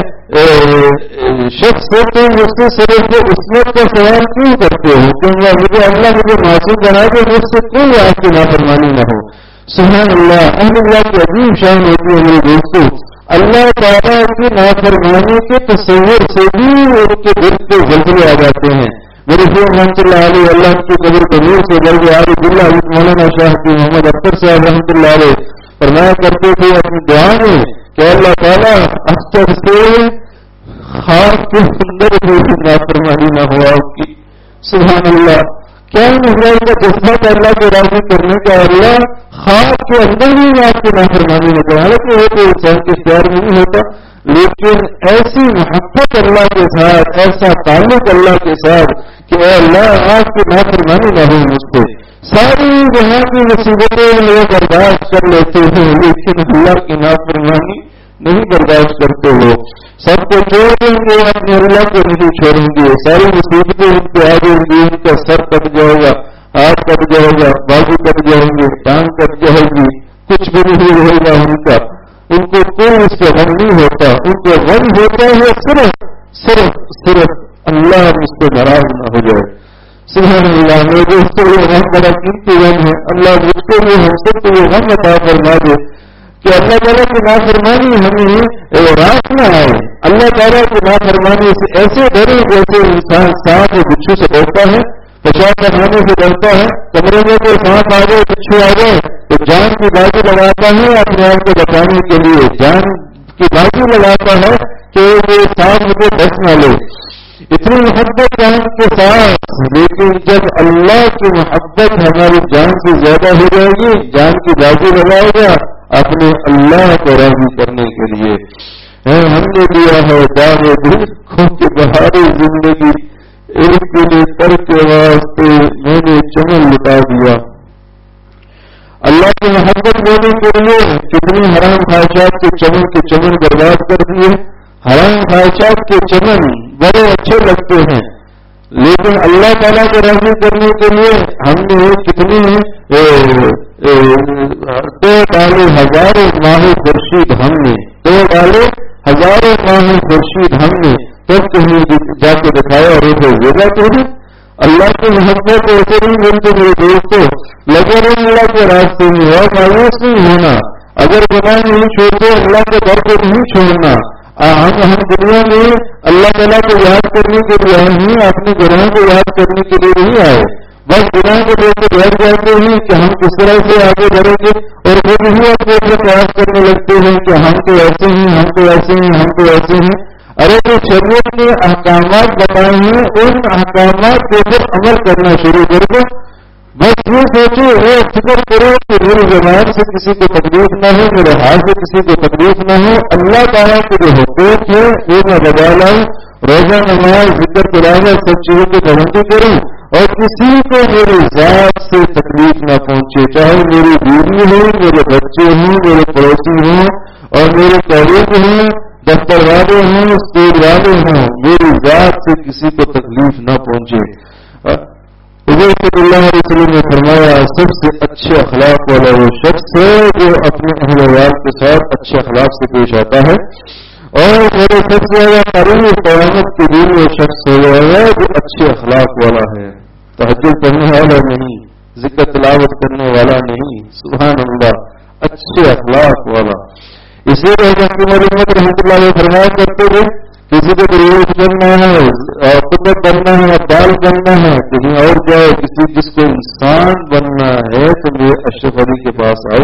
Speaker 2: شخص سے تم مجھ سے صرف عصمت کا سوال کیوں کرتے ہو, کیونکہ مجھے اللہ مجھے معصوم بنا دے, مجھ سے کوئی آپ کی نافرمانی نہ ہو. سبحان اللہ. اہل اللہ کی عظیم شان ہوتی ہے میرے دوستوں. اللہ تعالیٰ کی نافرمانی کے تصور سے بھی ان کے دل کے زلزلے آ جاتے ہیں. میرے شیخ رحمۃ اللہ علیہ, اللہ کی قبر کے نور سے بل کے عارف اللہ مولانا شاہ کی محمد اختر صاحب رحمۃ اللہ علیہ فرمایا کرتے تھے اپنی دعا میں کہ اللہ تعالیٰ اختر سے خاک کے اندر کوئی نافرمانی نہ ہوا آپ کی. سبحان اللہ. کیا نہیں کا جذبہ اللہ کو راضی کرنے کا, اللہ خاک کے اندر بھی آپ کی نافرمانی نہ کرے. حالانکہ وہ تو انسان کے اختیار میں نہیں ہوتا, لیکن ایسی محبت اللہ کے ساتھ, ایسا تعلق اللہ کے ساتھ کہ اے اللہ آپ کی نافرمانی نہ ہو مجھ سے. ساری جہاں کی مصیبتیں وہ برداشت کر لیتے ہیں, لیکن اللہ کی نافرمانی نہیں برداشت کرتے ہو. سب کو چھوڑ دیں گے, اپنے اللہ کو نہیں چھوڑیں گے. ساری مصیبتیں ان کے آ جائیں گی, ان کا سر کٹ جائے گا, ہاتھ کٹ جائے گا, بازو کٹ جائیں گے, ٹانگ کٹ جائے گی, کچھ بھی نہیں رہے گا ان کا. ان کو کوئی اس سے غم نہیں ہوتا. ان کو غم ہوتا ہے صرف اللہ اس سے ناراض نہ ہو جائے. سبحان اللہ. میرے دوستوں یہ غم بڑا قیمتی غم ہے. اللہ مجھ کو بھی ہم سب کو یہ غم عطا فرما دے کہ اللہ تعالیٰ کی نافرمانی ہمیں راس نہ آئے. اللہ تعالیٰ کی نافرمانی سے ایسے ڈرے جیسے انسان سانپ اور بچھو سے ڈرتا ہے, پیشاب کرنے سے ڈرتا ہے. کمرے میں کوئی سانپ آ جائے, بچھو آ جائے تو جان کی بازی لگاتا ہے اپنے آپ کو بچانے کے لیے. جان کی بازی لگاتا ہے کہ یہ سانپ مجھے ڈس نہ لے. اتنی محبت جان کے ساتھ, لیکن جب اللہ کی محبت ہماری جان سے زیادہ ہو جائے گی, جان کی بازی لگائے گا, اپنے اللہ کو راضی کرنے کے لیے. ہم نے دیا ہے دام دل کھو کے بہاری زندگی، ایک کے لیے کر کے واسطے میں نے چمن لٹا دیا. اللہ کی محبت لینے کے لیے کتنی حرام خواہشات کے چمن برباد کر دیے. حرام خواہشات کے چمن بڑے اچھے لگتے ہیں، لیکن اللہ تعالیٰ کو راضی کرنے کے لیے ہم نے کتنی تو ڈالے ہزاروں ماہ خورشید، ہم نے تو ڈالے ہزاروں ماہ خورشید، ہم نے تب کہیں جا کے دکھایا اور یہ جاتے ہیں. اللہ کی محبت ایسے نہیں ملتے میرے دوستوں، لگے رہے اللہ کے راستے میں اور مایوس نہیں ہونا. اگر گناہ نہیں چھوڑتے اللہ کے در کو نہیں چھوڑنا. ہم دنیا میں اللہ تعالیٰ کو یاد کرنے کے لیے نہیں، اپنے گناہ کو یاد کرنے کے لیے نہیں آئے. بس گناہ کو دیکھ کے بیٹھ جاتے ہیں کہ ہم کس طرح سے آگے بڑھیں گے، اور خود ہی اپنے پریاس کرنے لگتے ہیں کہ ہم تو ایسے ہیں، ہم تو ایسے ہیں، ہم تو ایسے ہیں. ارے جو شریعت نے احکامات بتائے ہیں ان احکامات کے اوپر عمل کرنا شروع کر دو. بس یہ سوچو، وہ فکر کرو کہ میری زبان سے کسی کو تکلیف نہ ہو، میرے ہاتھ سے کسی کو تکلیف نہ ہو. اللہ تعالیٰ کے جو حقوق ہے وہ میں بجا لاؤں، روزہ نماز ذکر تلاوت سب چیزوں کی پابندی کروں، اور کسی کو میری ذات سے تکلیف نہ پہنچے، چاہے میری بیوی ہو، میرے بچے ہوں، میرے پڑوسی ہوں، اور میرے قریب ہوں، دفتر والے ہوں، اسکول والے ہوں، میری ذات سے کسی کو تکلیف نہ پہنچے. حضور صلی اللہ علیہ وسلم نے فرمایا سب سے اچھے اخلاق والا وہ شخص ہے جو اپنے اہل ویال کے ساتھ اچھے اخلاق سے پیش آتا ہے، اور میرے سب سے زیادہ قریب قیامت کے دن وہ شخص ہو جائے گا جو اچھے اخلاق والا ہے، تہجد کرنے والا نہیں، ذکر تلاوت کرنے والا نہیں، سبحان اللہ، اچھے اخلاق والا. اسی وجہ سے میری امت رحمۃ اللہ علیہ فرمایا کرتے تھے کسی کو ریوز کرنا ہے، قدرت بننا ہے، ابدال بننا ہے، کہیں اور جائے، جس کو انسان بننا ہے تو وہ اشرف علی کے پاس آئے.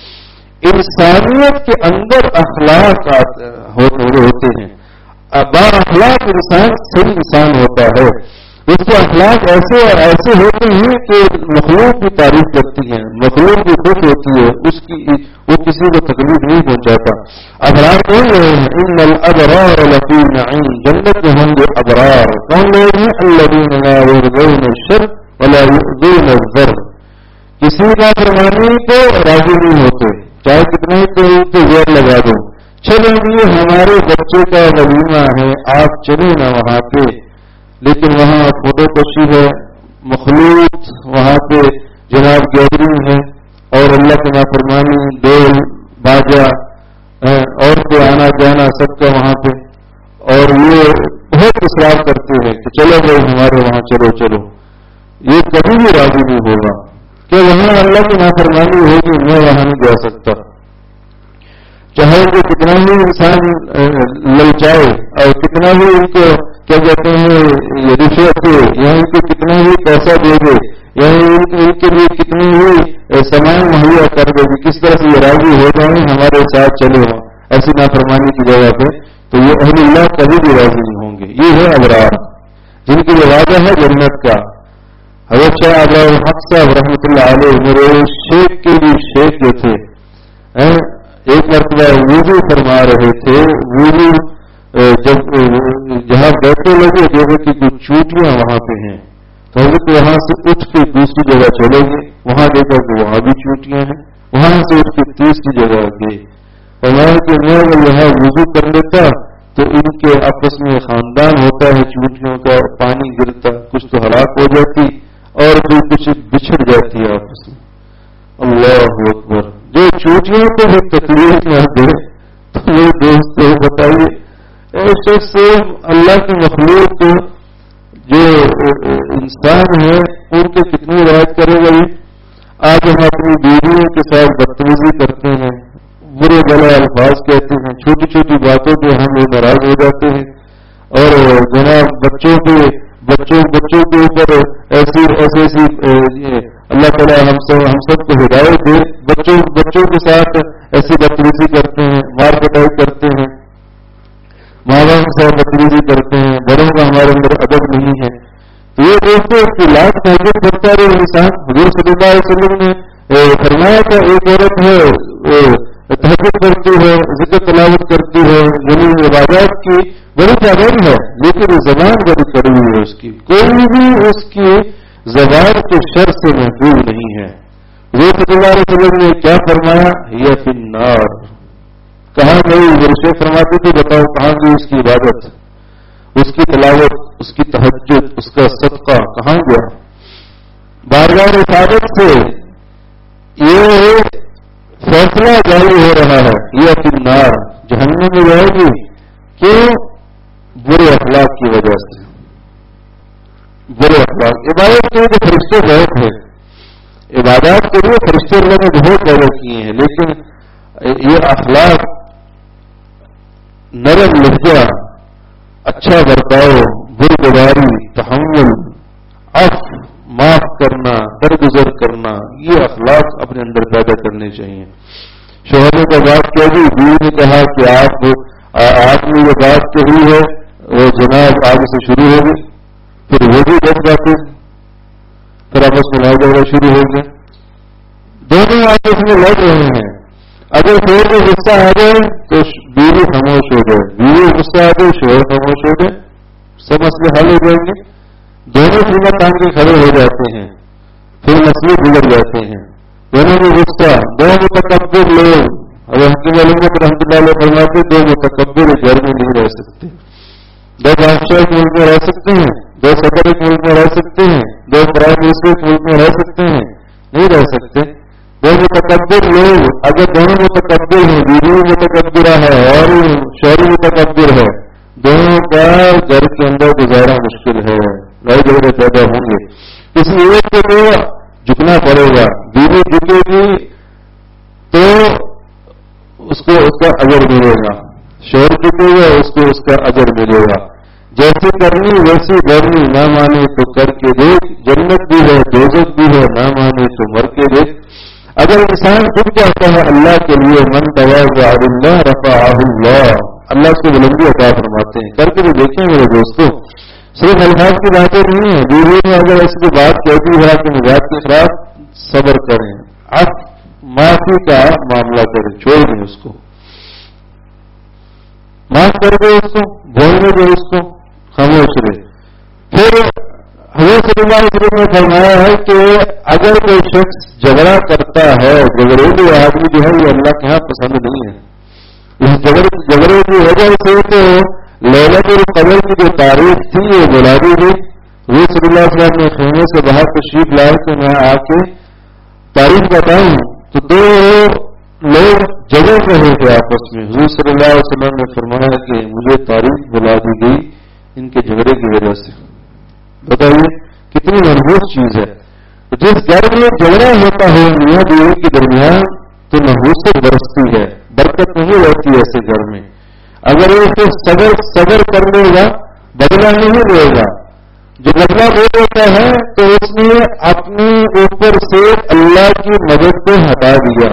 Speaker 2: انسانیت کے اندر اخلاق ہوتے ہیں. با اخلاق انسان صحیح انسان ہوتا ہے. اس کے اخلاق ایسے اور ایسے ہوتے ہیں کہ مخلوق کی تعریف کرتی ہیں، مخلوق کی خوش ہوتی ہے، وہ کسی کو تکلیف نہیں پہنچاتا. ابرار کون لوگ ہیں؟ ان الابرار لفی نعیم، جنت میں ہوں گے ابرار. کون لوگ ہیں؟ الذین لا یرضون الشر ولا یؤذون الضر، کسی کا فرمانی کو راضی نہیں ہوتے، چاہے کتنے تو زور لگا دو. چلیں گے ہمارے بچے کا ولیمہ ہے، آپ چلیں نا وہاں پہ، لیکن وہاں فوٹو کشی ہے، مخلوط وہاں پہ جناب گیدرنگ ہے، اور اللہ کی نافرمانی، ڈول باجا اور پہ آنا جانا سب کا وہاں پہ، اور یہ بہت اصرار کرتے ہیں کہ چلو بھائی ہمارے وہاں چلو چلو. یہ کبھی بھی راضی نہیں ہوگا کہ وہاں اللہ کی نافرمانی ہوگی، میں وہاں نہیں جا سکتا. چاہے وہ کتنا ہی انسان للچائے اور کتنا ہی ان کو کیا کہتے ہیں رشوت دے، یا ان کو کتنا ہی پیسہ دے دے، یا ان کے لیے کتنی ہی سامان مہیا کر دے کہ کس طرح سے یہ راضی ہو جائیں ہمارے ساتھ چلے ہوں ایسی نافرمانی کی جگہ پہ، تو یہ اہل اللہ کبھی بھی راضی نہیں ہوں گے. یہ ہے ابرار جن کی یہ وعدہ ہے جنت کا. حضرت شاہ ابرار الحق صاحب رحمۃ اللہ علیہ میرے شیخ کے بھی شیخ جو تھے، ایک مرتبہ وضو فرما رہے تھے. وضو جب جہاں بیٹھے لگے دیکھے کہ کچھ چوٹیاں وہاں پہ ہیں، تو حضرت وہاں سے اٹھ کے دوسری جگہ چلے گئے، وہاں دیکھا کہ وہاں بھی چوٹیاں ہیں، وہاں سے اٹھ کے تیسری جگہ گئے. فرمایا کہ میں اگر یہاں وضو کر لیتا تو ان کے آپس میں خاندان ہوتا ہے چوٹیوں کا، پانی گرتا، کچھ تو ہلاک ہو جاتی اور پھر کچھ بچھڑ جاتی ہے آپس میں. اللہ اکبر. جو چوٹیوں کو بھی تکلیف نہ دے تو میرے دوست بتائیے ایسے سے اللہ کی مخلوق جو انسان ہے ان کے کتنی رعایت کرے گا. آج ہم اپنی بیویوں کے ساتھ بدتمیزی کرتے ہیں، برے بھلے الفاظ کہتے ہیں، چھوٹی چھوٹی باتوں پہ ہم لوگ ناراض ہو جاتے ہیں، اور جناب بچوں کے اوپر ایسی اللہ تعالیٰ ہم سب کو ہدایت دے، بچوں کے ساتھ ایسی بدتمیزی کرتے ہیں، مار پٹائی کرتے ہیں، ماں باپ کے ساتھ بدتمیزی کرتے ہیں، بڑوں کا ہمارے اندر ادب نہیں ہے. تو یہ دوستوں اس کی لاکھ تحقیق کرتا رہے انسان. حضور صلی اللہ علیہ وسلم نے فرمایا تھا ایک عورت ہے تہجد کرتی ہے، ذکر تلاوت کرتی ہے، یعنی عبادات کی بڑی تعداد ہے، لیکن زبان بڑی کڑی ہے اس کی، کوئی بھی اس کی زبان کے شر سے محفوظ نہیں ہے۔ وہ صلی اللہ علیہ وسلم نے کیا فرمایا؟ یہ فی النار، کہاں گئی؟ میرے شیخ فرماتے تھے بتاؤ کہاں گئی اس کی عبادت، اس کی تلاوت، اس کی تہجد، اس کا صدقہ کہاں گیا؟ بارگاہ عبادت سے یہ فیصلہ جاری ہو رہا ہے، یہ فی النار، جہنم میں جائے گی، کیوں؟ برے اخلاق کی وجہ سے، برے اخلاق۔ عبادت کے لیے فرشتے بہت ہیں، عبادات کے لیے فرشتے اللہ نے بہت پیدا کیے ہیں، لیکن یہ اخلاق، نرم لہجہ، اچھا برتاؤ، بردباری، تحمل، عفو، معاف کرنا، درگزر کرنا، یہ اخلاق اپنے اندر پیدا کرنے چاہیے۔ شوہر نے بات کیا جی، بیوی نے کہا کہ آپ نے یہ بات کہی ہے، وہ جناب آگے سے شروع ہوگی، پھر وہ بھی بچ جاتے، پھر آپس میں لڑائی جھگڑا شروع ہو گیا، دونوں آپس میں لڑ رہے ہیں۔ اگر شوہر کو غصہ آ جائے تو بیوی خاموش ہو جائے، بیوی غصہ آ جائے شوہر خاموش ہو جائے، سب مسئلے حل ہو جائیں گے، دونوں سیما تان کے کھڑے ہو جاتے ہیں، پھر مسئلے بگڑ جاتے ہیں، دونوں میں غصہ، دو متکبر لوگ، اب حکیم علمت رحمۃ اللہ علیہ فرماتے دو متکبر گھر میں نہیں رہ سکتے، دو بادشاہ ایک ملک میں رہ سکتے ہیں، دو صدر ایک ملک میں رہ سکتے ہیں، دو پرائم منسٹر ایک ملک میں رہ سکتے ہیں، نہیں رہ سکتے۔ دو متکبر لوگ، اگر دونوں متکبر ہیں، بیوی متکبرہ ہے اور شوہر متکبر ہے، دونوں کا گھر کے اندر گزارا مشکل ہے، لڑائی جھگڑے پیدا ہوں گے۔ کسی ایک کو تو جھکنا پڑے گا، بیوی جھکے گی تو اس کو اس کا اجر ملے گا، شوہر جھکے گا اس کو اس کا اجر ملے گا۔ جیسے کرنی ویسی کرنی، نہ مانے تو کر کے دیکھ، جنت بھی ہے دوزخ بھی ہے، نہ مانے تو مر کے دیکھ۔ اگر انسان جھک جاتا ہے اللہ کے لیے، من تواضع للہ رفعہ اللہ، اللہ اس کو بلندی عطا فرماتے ہیں۔ کر کے بھی دیکھیں میرے دوستوں، صرف الفاظ کی باتیں نہیں ہیں، بیوی نے اگر اس کی بات کہتی ہے کہ مزاج کے خلاف، صبر کریں، اب معافی کا معاملہ کریں، چھوڑ دیں اس کو، معاف کر دیں اس کو، بولنے دیں اس کو، خاموش رہے۔ پھر حضرت صلی اللہ علیہ وسلم نے فرمایا ہے کہ اگر کوئی شخص جھگڑا کرتا ہے، جھگڑیلے آدمی جو ہے یہ اللہ کے ہاں پسند نہیں ہے۔ اس جھگڑے کی وجہ سے تو لیلۃ القدر کی جو تاریخ تھی وہ بلا دی گئی۔ حضرت صلی اللہ علیہ وسلم نے خیمے سے باہر تشریف لائے کہ میں آ کے تاریخ بتاؤں، تو دو لوگ جھگڑ رہے تھے آپس میں۔ حضرت صلی اللہ علیہ وسلم نے فرمایا کہ مجھے تاریخ بلا دی گئی ان کے جھگڑے کی وجہ سے۔ بتائیے کتنی منحوس چیز ہے۔ جس گھر میں جھگڑا ہوتا ہے میاں بیوی کے درمیان تو نحوست برستی ہے، برکت نہیں رہتی ایسے گھر میں۔ اگر اسے صبر کر لے گا، بدلہ نہیں لے گا، جو بدلہ لے لیتا ہے تو اس نے اپنے اوپر سے اللہ کی مدد کو ہٹا دیا۔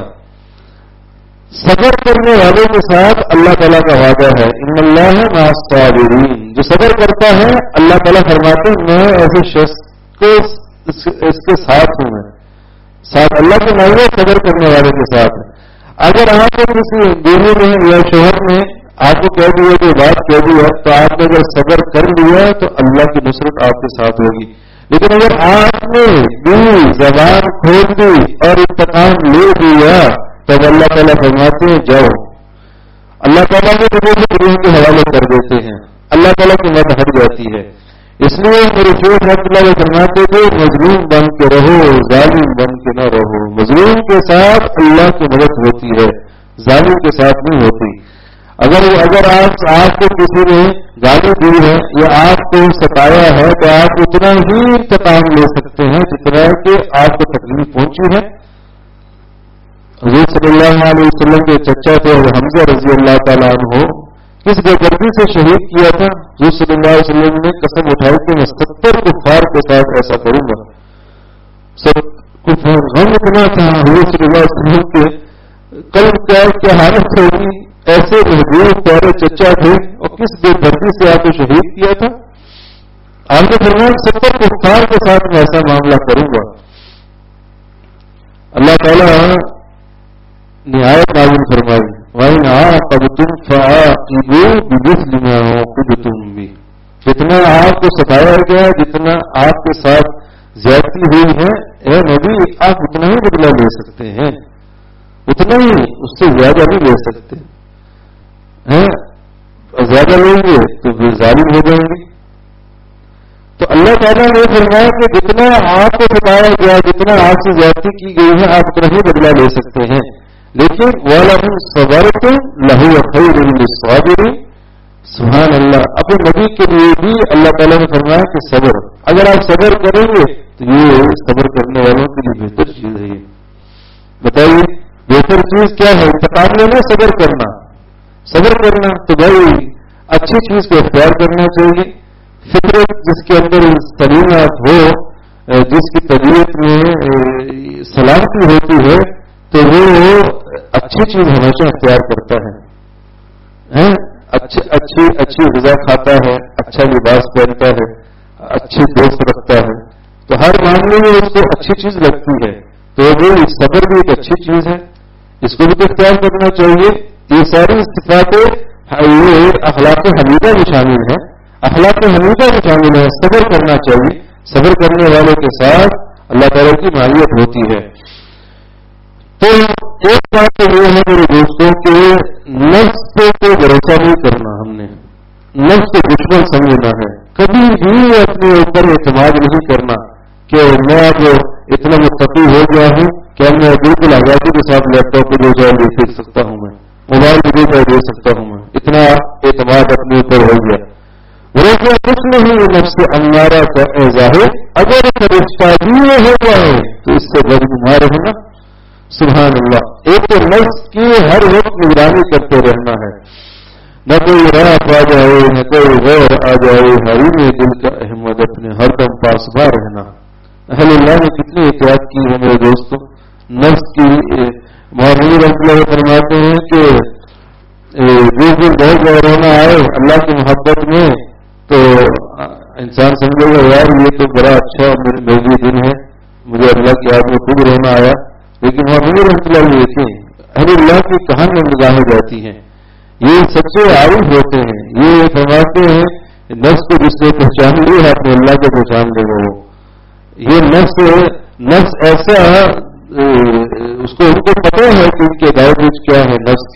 Speaker 2: صبر کرنے والے کے ساتھ اللہ تعالیٰ کا وعدہ ہے، ان اللہ مع الصابرین، جو صبر کرتا ہے اللہ تعالیٰ فرماتے ہیں میں ایسے شخص کو اس کے ساتھ ہوں، میں ساتھ اللہ کے معاملے صبر کرنے والے کے ساتھ ہے۔ اگر آپ کو کسی بیوی نے یا شوہر نے آپ کو کہہ دیا کہ بات کہہ دی ہے تو آپ نے اگر صبر کر لیا تو اللہ کی نصرت آپ کے ساتھ ہوگی، لیکن اگر آپ نے بھی زبان کھول دی اور انتقام لے دیا تب اللہ تعالیٰ فرماتے ہیں جاؤ، اللہ تعالیٰ کے روح کے حوالے کر دیتے ہیں، اللہ تعالیٰ کی مدد ہٹ جاتی ہے۔ اس لیے میرے شیخ رحمۃ اللہ علیہ فرماتے تھے مظلوم بن کے رہو، ظالم بن کے نہ رہو۔ مظلوم کے ساتھ اللہ کی مدد ہوتی ہے، ظالم کے ساتھ نہیں ہوتی۔ اگر آپ کو کسی نے گالی دی ہے یا آپ کو ستایا ہے تو آپ اتنا ہی انتقام لے سکتے ہیں جتنا کہ آپ کو تکلیف پہنچی ہے۔ حضور صلی اللہ علیہ وسلم کے چچا تھے حمزہ رضی اللہ تعالیٰ عنہ، کس بے دردی سے شہید کیا تھا؟ حضور صلی اللہ علیہ وسلم نے قسم اٹھائی کہ میں 70 کفار کے ساتھ ایسا کروں گا۔ غم اتنا تھا حضور صلی اللہ علیہ وسلم کے قلب کیا حالت ہوگی، ایسے محبوب پیارے چچا تھے اور کس بے دردی سے آپ کو شہید کیا تھا۔ آپ نے فرمایا 70 کفار کے ساتھ میں ایسا معاملہ کروں گا۔ اللہ تعالیٰ نہایت نازل فرمائی، وَإِنْ عَاقَبْتُمْ فَعَاقِبُوا بِمِثْلِ مَا عُوقِبْتُمْ بِهِ، جتنا آپ کو ستایا گیا، جتنا آپ کے ساتھ زیادتی ہوئی ہے، اے نبی آپ اتنا ہی بدلہ لے سکتے ہیں، اتنا ہی، اس سے زیادہ نہیں لے سکتے ہیں، زیادہ لیں گے تو پھر ظالم ہو جائیں گے۔ تو اللہ تعالیٰ نے فرمایا کہ جتنا آپ کو ستایا گیا، جتنا آپ سے زیادتی کی گئی ہے، آپ اتنا ہی بدلہ لے سکتے ہیں، لیکن وَلَئِن صَبَرْتُمْ لَهُوَ خَيْرٌ لِّلصَّابِرِينَ، سبحان اللہ، اپنے نبی کے لیے بھی اللہ تعالیٰ نے فرمایا کہ صبر، اگر آپ صبر کریں گے تو یہ صبر کرنے والوں کے لیے بہتر چیز ہے۔ یہ بتائیے بہتر چیز کیا ہے؟ انتقام لینا، صبر کرنا، صبر کرنا، تو بھائی اچھی چیز کو اختیار کرنا چاہیے۔ فطرت جس کے اندر سلیمات ہو، جس کی طبیعت میں سلامتی ہوتی ہے، تو وہ اچھی چیز ہمیشہ اختیار کرتا ہے، اچھی غذا کھاتا ہے، اچھا لباس پہنتا ہے، اچھے دوست رکھتا ہے، تو ہر معاملے میں اس کو اچھی چیز لگتی ہے، تو وہ صبر بھی ایک اچھی چیز ہے، اس کو بھی تو اختیار کرنا چاہیے۔ یہ ساری صفات یہ اخلاق حمیدہ میں شامل ہیں، اخلاق حمیدہ میں شامل ہے، صبر کرنا چاہیے، صبر کرنے والوں کے ساتھ اللہ تعالیٰ کی معیت ہوتی ہے۔ تو ایک بات تو یہ ہے میرے دوستوں کہ نفس پہ کوئی بھروسہ نہیں کرنا، ہم نے نفس کو دشمن سمجھنا ہے، کبھی بھی اپنے اوپر اعتماد نہیں کرنا کہ میں اب اتنا متقی ہو گیا ہوں کہ اب میں بالکل آزادی کے ساتھ لیپ ٹاپ کو جو چاہے لے پھر سکتا ہوں، میں موبائل کو جو چاہے دے سکتا ہوں، میں اتنا اعتماد اپنے اوپر ہو گیا۔ روزہ کچھ نہیں نفس انگارہ کا ظاہر، اگر فرشتہ بھی ہو جائے تو اس سے بدگمار ہونا، سبحان اللہ۔ ایک تو نفس کی ہر وقت نگرانی کرتے رہنا ہے، نہ کوئی راہ آ جائے نہ کوئی غیر آ جائے، ہری میں دل کا احمد اپنے ہر دم پاسبا رہنا۔ اہل اللہ نے کتنی احتیاط کی ہے میرے دوستوں نفس کی۔ مولانا رحمۃ اللہ فرماتے ہیں کہ جس دن بہت زیادہ رونا آئے اللہ کی محبت میں، تو انسان سمجھے گا یار یہ تو بڑا اچھا میرے دن ہے، مجھے اللہ کی یاد میں خود رونا آیا، لیکن مولانا رحمۃ اللہ دیکھیں اہل اللہ کی کہانیاں نگاہیں جاتی ہیں، یہ سچے عارف ہوتے ہیں، یہ فرماتے ہیں نفس کو جس نے پہچان لی ہے اپنے اللہ کو پہچان لے گا وہ۔ یہ نفس ایسا اس کو ان کو پتہ ہے کہ ان کے دائرے کیا ہے،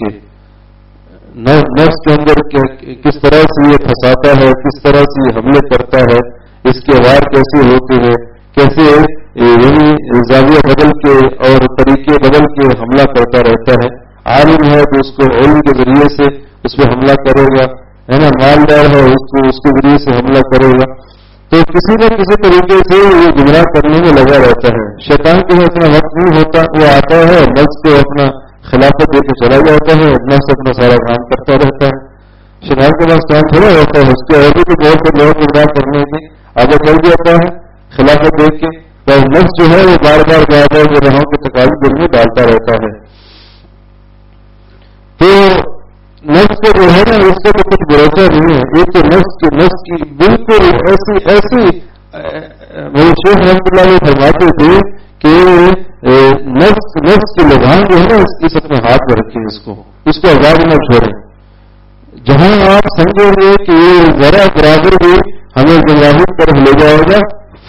Speaker 2: نفس کے اندر کس طرح سے یہ پھنساتا ہے، کس طرح سے یہ حملے کرتا ہے، اس کے وار کیسے ہوتے ہیں، کیسے زاویہ بدل کے اور طریقے بدل کے حملہ کرتا رہتا ہے۔ عالم ہے تو اس کو علم کے ذریعے سے اس پہ حملہ کرے گا، ہے نا، مالدار ہے اس کے ذریعے سے حملہ کرے گا، تو کسی نہ کسی طریقے سے یہ گمراہ کرنے میں لگا رہتا ہے۔ شیطان کے لیے اتنا وقت نہیں ہوتا، وہ آتا ہے نفس کو اپنا خلافت دے کے چلا جاتا ہے، نفس اپنا سارا کام کرتا رہتا ہے۔ شیطان کے پاس کام تھوڑا ہوتا ہے، اس کے عہدے کو بہت سے لوگ گمراہ کرنے کے آگے چل جاتا ہے خلافت دے کے، تو نفس جو ہے وہ بار بار گراہوں کے تقاضے دل میں ڈالتا رہتا ہے۔ تو نفس کو جو ہے نا اس سے تو کچھ بھروسہ نہیں ہے۔ ایک تو نفس کی بالکل ایسی میرے شیخ رحمۃ اللہ علیہ فرماتے تھے کہ نفس کی لگام جو ہے نا اس اپنے ہاتھ میں رکھیں، اس کو آزاد نہ چھوڑیں۔ جہاں آپ سمجھیں گے کہ یہ ذرا برابر بھی ہمیں گمراہی کی طرف لے جائے گا،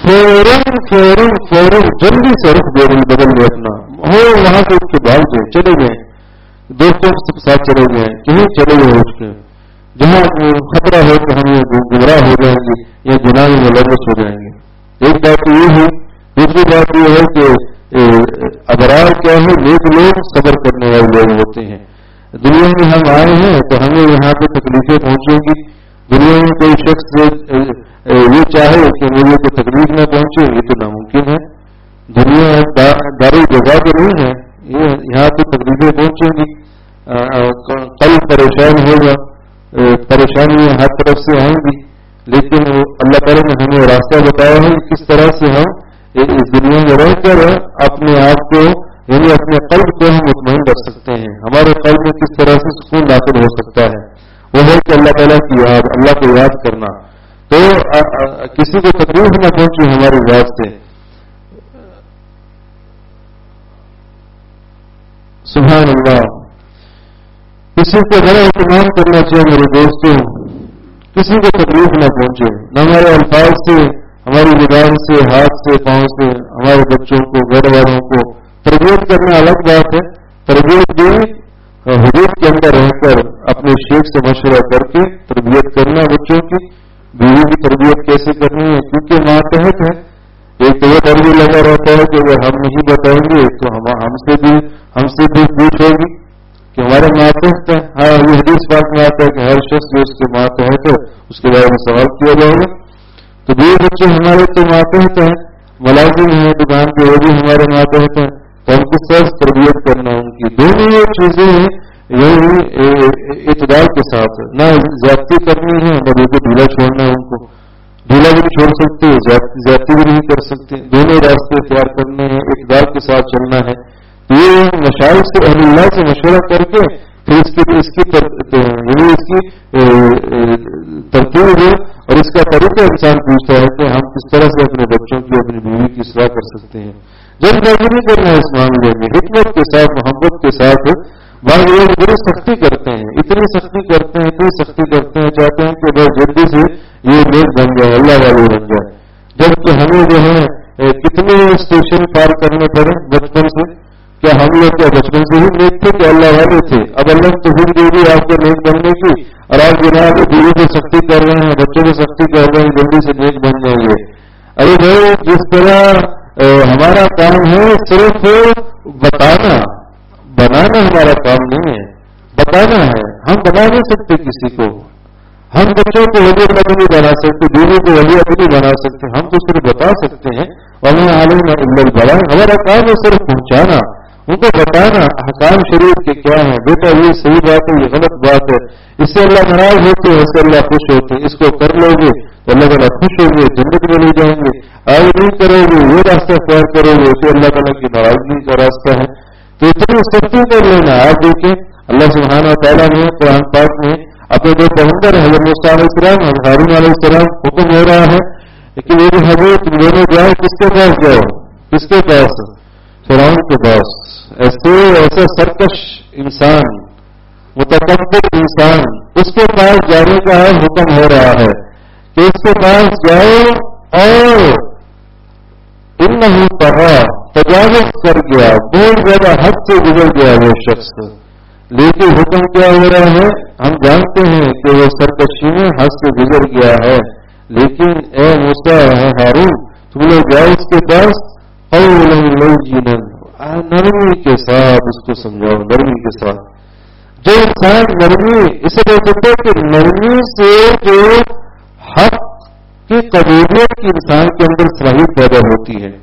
Speaker 2: فوراً جلدی سے رخ بدل لے اپنا، ہو وہاں سے اس کے بھاگ جائے، چلے گئے دوستوں کے ساتھ، چلے گئے کہیں چلے گئے، اس کے جہاں خطرہ ہو کہ ہم یہ گمراہ ہو جائیں گے یا گناہ میں ملوث ہو جائیں گے۔ ایک بات تو یہ ہے، دوسری بات یہ ہے کہ ابرار کیا ہے، نیک لوگ صبر کرنے والے لوگ ہوتے ہیں۔ دنیا میں ہم آئے ہیں تو ہمیں یہاں پہ تکلیفیں پہنچیں گی، دنیا میں کوئی شخص یہ چاہے کہ مجھے کوئی تکلیف نہ پہنچے یہ تو ناممکن ہے۔ دنیا دار جزا تو نہیں ہے، یہاں پہ تکلیفیں پہنچیں گی، قلب پریشان ہوگا، پریشانیاں ہر طرف سے آئیں گی، لیکن اللہ تعالیٰ نے ہمیں راستہ بتایا ہے کس طرح سے ہم اس دنیا میں رہ کر اپنے آپ کو یعنی اپنے قلب کو ہم مطمئن کر سکتے ہیں، ہمارے قلب میں کس طرح سے سکون داخل ہو سکتا ہے، وہ ہے کہ اللہ تعالیٰ کی یاد، اللہ کو یاد کرنا، تو کسی کو تکلیف نہ پہنچے ہماری یاد سے۔ سبحان اللہ. کسی کو بڑا اہتمام کرنا چاہیے میرے دوستوں، کسی کو تکلیف نہ پہنچے، نہ ہمارے الفاظ سے، ہماری زبان سے، ہاتھ سے، پاؤں سے. ہمارے بچوں کو، گھر والوں کو تربیت کرنا الگ بات ہے. تربیت بھی حدود کے اندر رہ کر اپنے شیخ سے مشورہ کر کے تربیت کرنا بچوں کی. بیوی کی تربیت کیسے کرنی ہے، کیونکہ ماتحت ہے. ایک تو وہ ڈر بھی لگا رہتا ہے کہ اگر ہم نہیں بتائیں گے تو ہم سے بھی پوچھ ہوگی کہ ہمارے ماتحت ہے. ہاں، یہ حدیث پاک میں آتا ہے کہ ہر شخص جو اس کے ماتحت ہے اس کے بارے میں سوال کیا جائے گا. تو بیوی بچے ہمارے تو ماتحت ہیں، ملازم ہیں دکان کے، وہ بھی ہمارے ماتحت ہیں. تو ہم کو سب تربیت کرنا ہے ان کی. دونوں یہ چیزیں ہیں، یہی اعتدال کے ساتھ، نہ زیادتی کرنی ہے نہ بالکل ڈھیلا چھوڑنا ہے. ان کو ڈھیلا بھی نہیں چھوڑ سکتے، زیادتی بھی نہیں کر سکتے. دونوں راستے اختیار کرنے ہیں، اعتدال کے ساتھ چلنا ہے. یہ مشاہد سے، اہل اللہ سے مشورہ کر کے پھر اس کی ترتیب ہے اور اس کا طریقہ انسان پوچھتا ہے کہ ہم کس طرح سے اپنے بچوں کی، اپنی بیوی کی اصلاح کر سکتے ہیں. جب نہیں کرنا ہے اس معاملے میں، حکمت کے ساتھ، محبت کے ساتھ. بعض لوگ بڑی سختی کرتے ہیں، اتنی سختی کرتے ہیں، چاہتے ہیں کہ بہت جلدی سے یہ نیک بن جائے، اللہ والے بن جائے. جبکہ ہمیں جو ہے کتنے اسٹیشن پار کرنے پڑے بچپن سے. کیا ہم لوگ کیا بچپن سے ہی نیک تھے کہ اللہ والے تھے؟ اب اللہ تو پھر دے دی آپ کو نیک بننے کی، اور آپ جناب بیوی کو سختی کر رہے ہیں، بچوں کو سختی کر رہے ہیں جلدی سے نیک بن جائیں گے. ارے بھائی، جس طرح ہمارا کام ہے صرف بتانا، بنانا ہمارا کام نہیں ہے، بتانا ہے. ہم بنا نہیں سکتے کسی کو. ہم بچوں کو ولی اب نہیں بنا سکتے، بیوی کو ولی اب نہیں بنا سکتے. ہم تو صرف بتا سکتے ہیں. اور میں عالم اللہ بڑا، ہمارا کام ہے صرف پہنچانا، ان کو بتانا احکام شریعت کے کیا ہیں. بیٹا یہ صحیح بات ہے، یہ غلط بات ہے، اس سے اللہ ناراض ہوتے ہیں، اس سے اللہ خوش ہوتے ہیں. اس کو کر لو گے تو اللہ تعالیٰ خوش ہوں گے، جنت میں لے جائیں گے. آگے نہیں کرو گے، یہ راستہ اختیار کرو گے، اسے اللہ تعالیٰ کی ناراضگی کا راستہ ہے. تو اتنی سختی کر لینا. آپ دیکھیں اللہ سبحانہ تعالیٰ نے قرآن پاک میں اپنے دو پیغمبر حضرت موسیٰ علیہ السلام اور ہارون علیہ السلام حکم ہو رہا ہے کہ میری حضرت تم دونوں جاؤ، کس کے پاس جاؤ؟ کس کے پاس؟ فرعون کے پاس. ایسا سرکش انسان، متکبر انسان، اس کے پاس جانے کا حکم ہو رہا ہے کہ اس کے پاس جاؤ. اور انہو طغی، تجاوز کر گیا، بہت زیادہ حد سے گزر گیا وہ شخص. لیکن حکم کیا ہو رہا ہے؟ ہم جانتے ہیں کہ وہ سرکشی میں حد سے گزر گیا ہے، لیکن اے موسیٰ، اے ہارون، تم لوگ جاؤ اس کے پاس، قولا لینا، نرمی کے ساتھ اس کو سمجھاؤ، نرمی کے ساتھ. جو انسان نرمی، اسے کہتے ہیں کہ نرمی سے جو حق کی قبولیت کی انسان کے اندر صلاحیت پیدا ہوتی ہے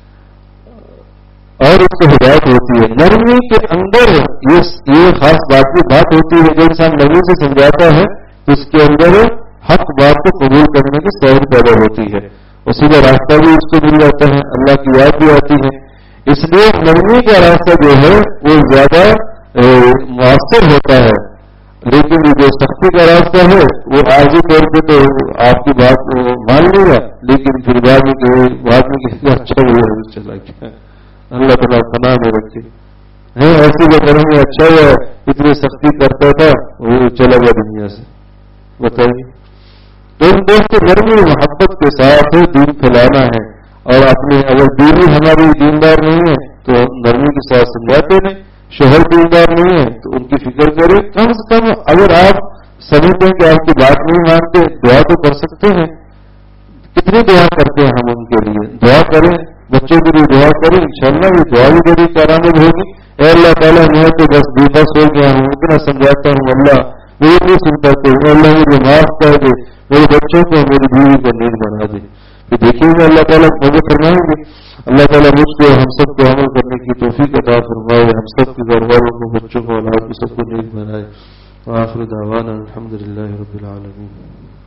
Speaker 2: اور اس کو ہدایت ہوتی ہے. نرمی کے اندر یہ خاص بات کی بات ہوتی ہے. جو انسان نرمی سے سمجھاتا ہے تو اس کے اندر حق بات کو قبول کرنے کی صلاحیت پیدا ہوتی ہے، اسی کا راستہ بھی اس کو مل جاتا ہے، اللہ کی یاد بھی آتی ہے. اس لیے نرمی کا راستہ جو ہے وہ زیادہ مؤثر ہوتا ہے. لیکن جو سختی کا راستہ ہے وہ عارضی طور پہ تو آپ کی بات مان لے گا، لیکن پھر بعد میں کسی کا اچھا ہوا چلا گیا. اللہ تعالیٰ پناہ میں رکھے. ایسی جو کریں گے اچھا ہوا، اتنی سختی کرتا تھا وہ چلا گیا دنیا سے. بتائیے. تو ان دوست نرمی محبت کے ساتھ دین پھیلانا ہے. اور اگر بیوی ہماری دیندار نہیں ہے تو نرمی کے ساتھ سمجھاتے نہیں. شوہر دیندار نہیں ہے تو ان کی فکر کرے. کم سے کم اگر آپ سمجھتے ہیں کہ آپ کی بات نہیں مانتے، دعا تو کر سکتے ہیں. کتنی دعا کرتے ہیں ہم ان کے لیے. دعا کریں، بچوں کے لیے دعا کریں، انشاءاللہ یہ دعا بھی بڑی کارآمد ہوگی. اے اللہ تعالیٰ، میں تو بس بےبس ہو گیا ہوں، اتنا سمجھاتا ہوں، اللہ مجھے نہیں سنتا تو اللہ مجھے معاف کر دے، میرے بچوں کو، میری بیوی کو نیک بنا دے. تو دیکھیں گے اللہ تعالیٰ مجھے فرمائیں گے. اللہ تعالیٰ مجھ کو ہم سب کو عمل کرنے کی توفیق عطا فرمائے، ہم سب کے گھر والوں کو، بچوں کو، اولاد کو، سب کو نیک بنائے. وآخر دعوانا الحمد للہ رب العالمین.